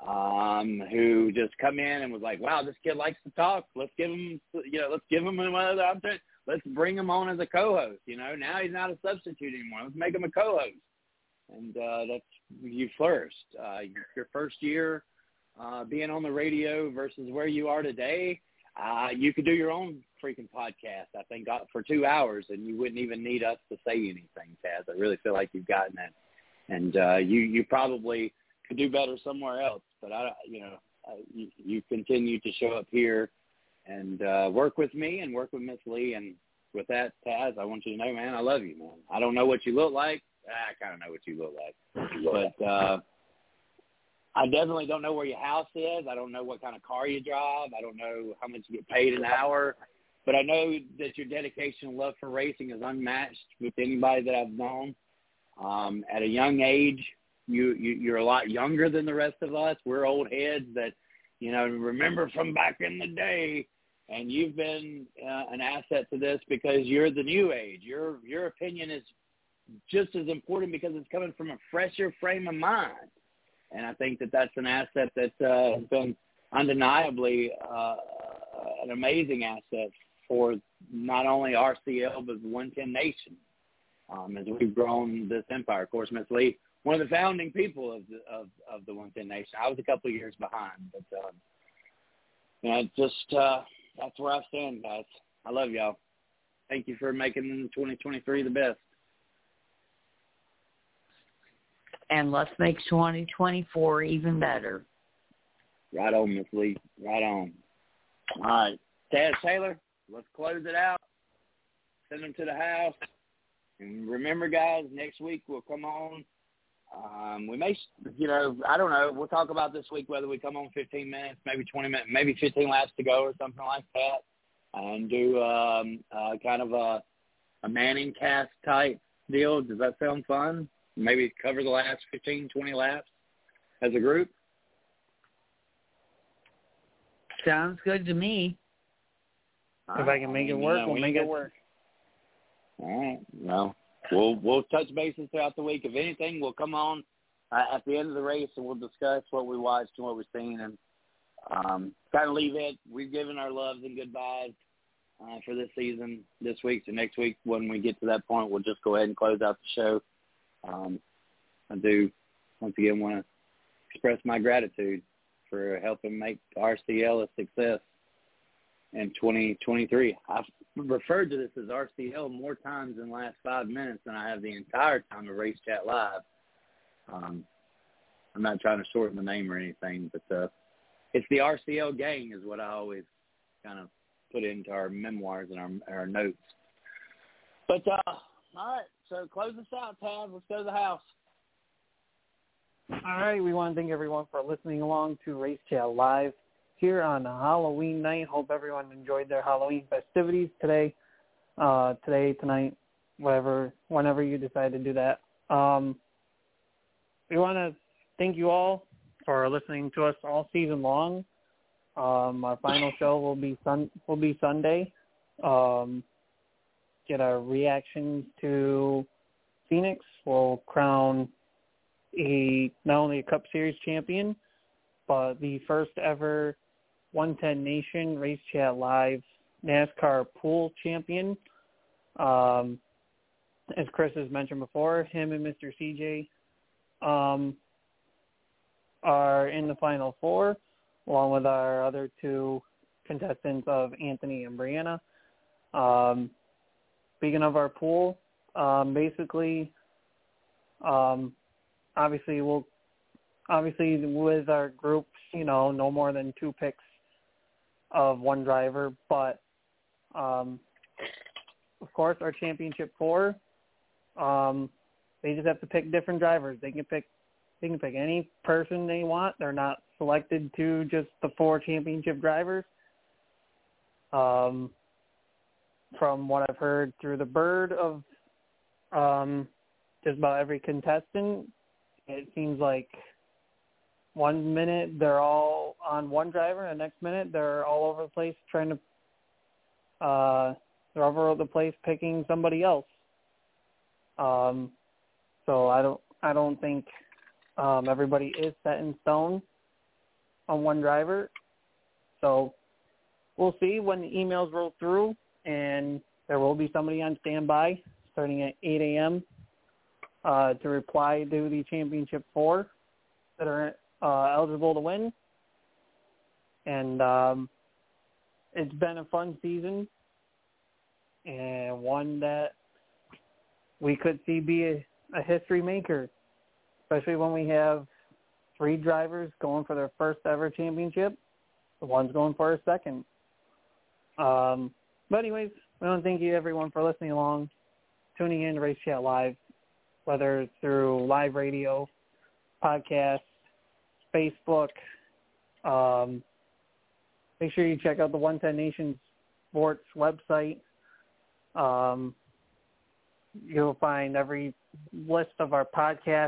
who just come in and was like, wow, this kid likes to talk. Let's give him another opportunity. Let's bring him on as a co-host. Now he's not a substitute anymore. Let's make him a co-host. And that's you flourished. Your first year being on the radio versus where you are today, you could do your own freaking podcast, I think, for 2 hours, and you wouldn't even need us to say anything, Taz. I really feel like you've gotten that. And you probably could do better somewhere else. But, you continue to show up here and work with me and work with Miss Lee. And with that, Taz, I want you to know, man, I love you, man. I don't know what you look like. I kind of know what you look like. But I definitely don't know where your house is. I don't know what kind of car you drive. I don't know how much you get paid an hour. But I know that your dedication and love for racing is unmatched with anybody that I've known. At a young age, you're a lot younger than the rest of us. We're old heads that, remember from back in the day. And you've been an asset to this because you're the new age. Your opinion is just as important because it's coming from a fresher frame of mind. And I think that that's an asset that has been undeniably an amazing asset for not only RCL but the 110 Nation as we've grown this empire. Of course, Miss Lee, one of the founding people of the 110 Nation. I was a couple of years behind, but that's where I stand, guys. I love y'all. Thank you for making 2023 the best. And let's make 2024 even better. Right on, Miss Lee. Right on. All right. Taz Taylor, let's close it out. Send them to the house. And remember, guys, next week we'll come on. We may, I don't know. We'll talk about this week whether we come on 15 minutes, maybe 20 minutes, maybe 15 laps to go or something like that. And do kind of a Manning cast type deal. Does that sound fun? Maybe cover the last 15, 20 laps as a group? Sounds good to me. If I can make it work, we'll make it work. All right. Well, we'll touch bases throughout the week. If anything, we'll come on at the end of the race and we'll discuss what we watched and what we've seen and kind of leave it. We've given our loves and goodbyes for this season this week. So next week, when we get to that point, we'll just go ahead and close out the show. I do, once again, want to express my gratitude for helping make RCL a success in 2023. I've referred to this as RCL more times in the last 5 minutes than I have the entire time of Race Chat Live. I'm not trying to shorten the name or anything, but it's the RCL gang is what I always kind of put into our memoirs and our notes. But, all right, so close us out, Tab. Let's go to the house. All right, we want to thank everyone for listening along to Race Chat Live here on Halloween night. Hope everyone enjoyed their Halloween festivities today, tonight, whenever you decide to do that. We want to thank you all for listening to us all season long. Our final show will be Sunday. Get our reactions to Phoenix. We'll crown not only a Cup Series champion, but the first ever 110 Nation Race Chat Live NASCAR Pool champion. As Chris has mentioned before, him and Mr. CJ are in the Final Four, along with our other two contestants of Anthony and Brianna. Speaking of our pool, obviously with our groups, no more than 2 picks of one driver, but of course our championship 4, they just have to pick different drivers. They can pick any person they want. They're not selected to just the 4 championship drivers. From what I've heard through the bird of just about every contestant, it seems like 1 minute they're all on one driver, and the next minute they're all over the place they're all over the place picking somebody else. So I don't think everybody is set in stone. on one driver. So we'll see when the emails roll through, and there will be somebody on standby starting at 8 a.m. To reply to the championship 4 that are eligible to win. And it's been a fun season, and one that we could see be a history maker, especially when we have 3 drivers going for their first ever championship. The one's going for a second. But anyways, we want to thank you everyone for listening along, tuning in to Race Chat Live, whether it's through live radio, podcast, Facebook. Make sure you check out the 110 Nation Sports website. You'll find every list of our podcasts,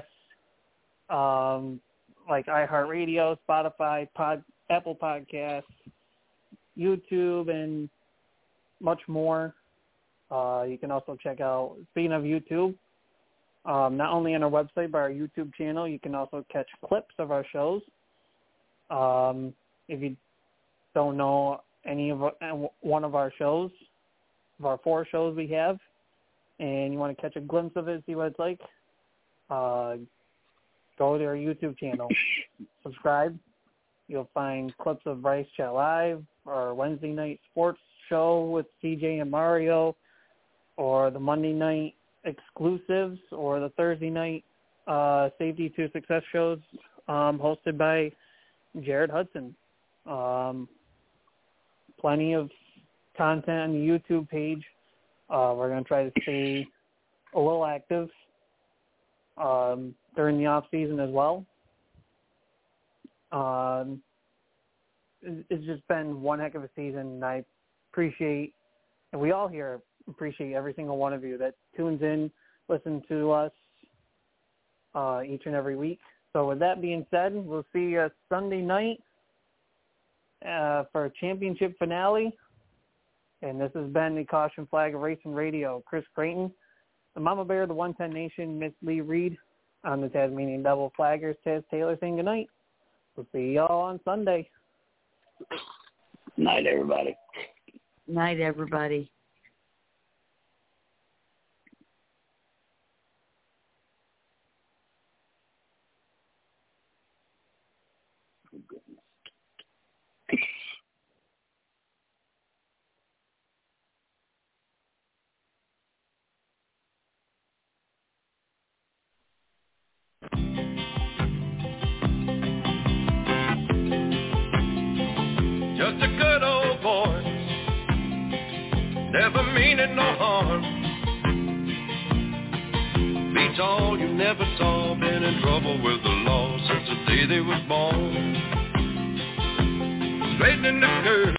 like iHeartRadio, Spotify, Apple Podcasts, YouTube, and much more. You can also check out, speaking of YouTube, not only on our website, but our YouTube channel, you can also catch clips of our shows. If you don't know any of one of our shows, of our 4 shows we have, and you want to catch a glimpse of it, see what it's like, go to our YouTube channel, subscribe. You'll find clips of Race Chat Live, our Wednesday night sports show with CJ and Mario, or the Monday night exclusives, or the Thursday night Safety to Success shows hosted by Jared Hudson. Plenty of content on the YouTube page. We're going to try to stay a little active during the off season as well. It's just been one heck of a season, and I appreciate, and we all here appreciate every single one of you that tunes in, listen to us each and every week. So with that being said, we'll see you Sunday night for a championship finale. And this has been the Caution Flag of Racing Radio. Chris Creighton, the Mama Bear, the 110 Nation, Miss Lee Reed. I'm the Tasmanian Devil Flaggers, Taz Taylor, saying good night. We'll see y'all on Sunday. Night, everybody. Night, everybody. Just a good old boy, never meaning no harm. Beats all you never saw, been in trouble with the law since the day they was born. Straightening the curve.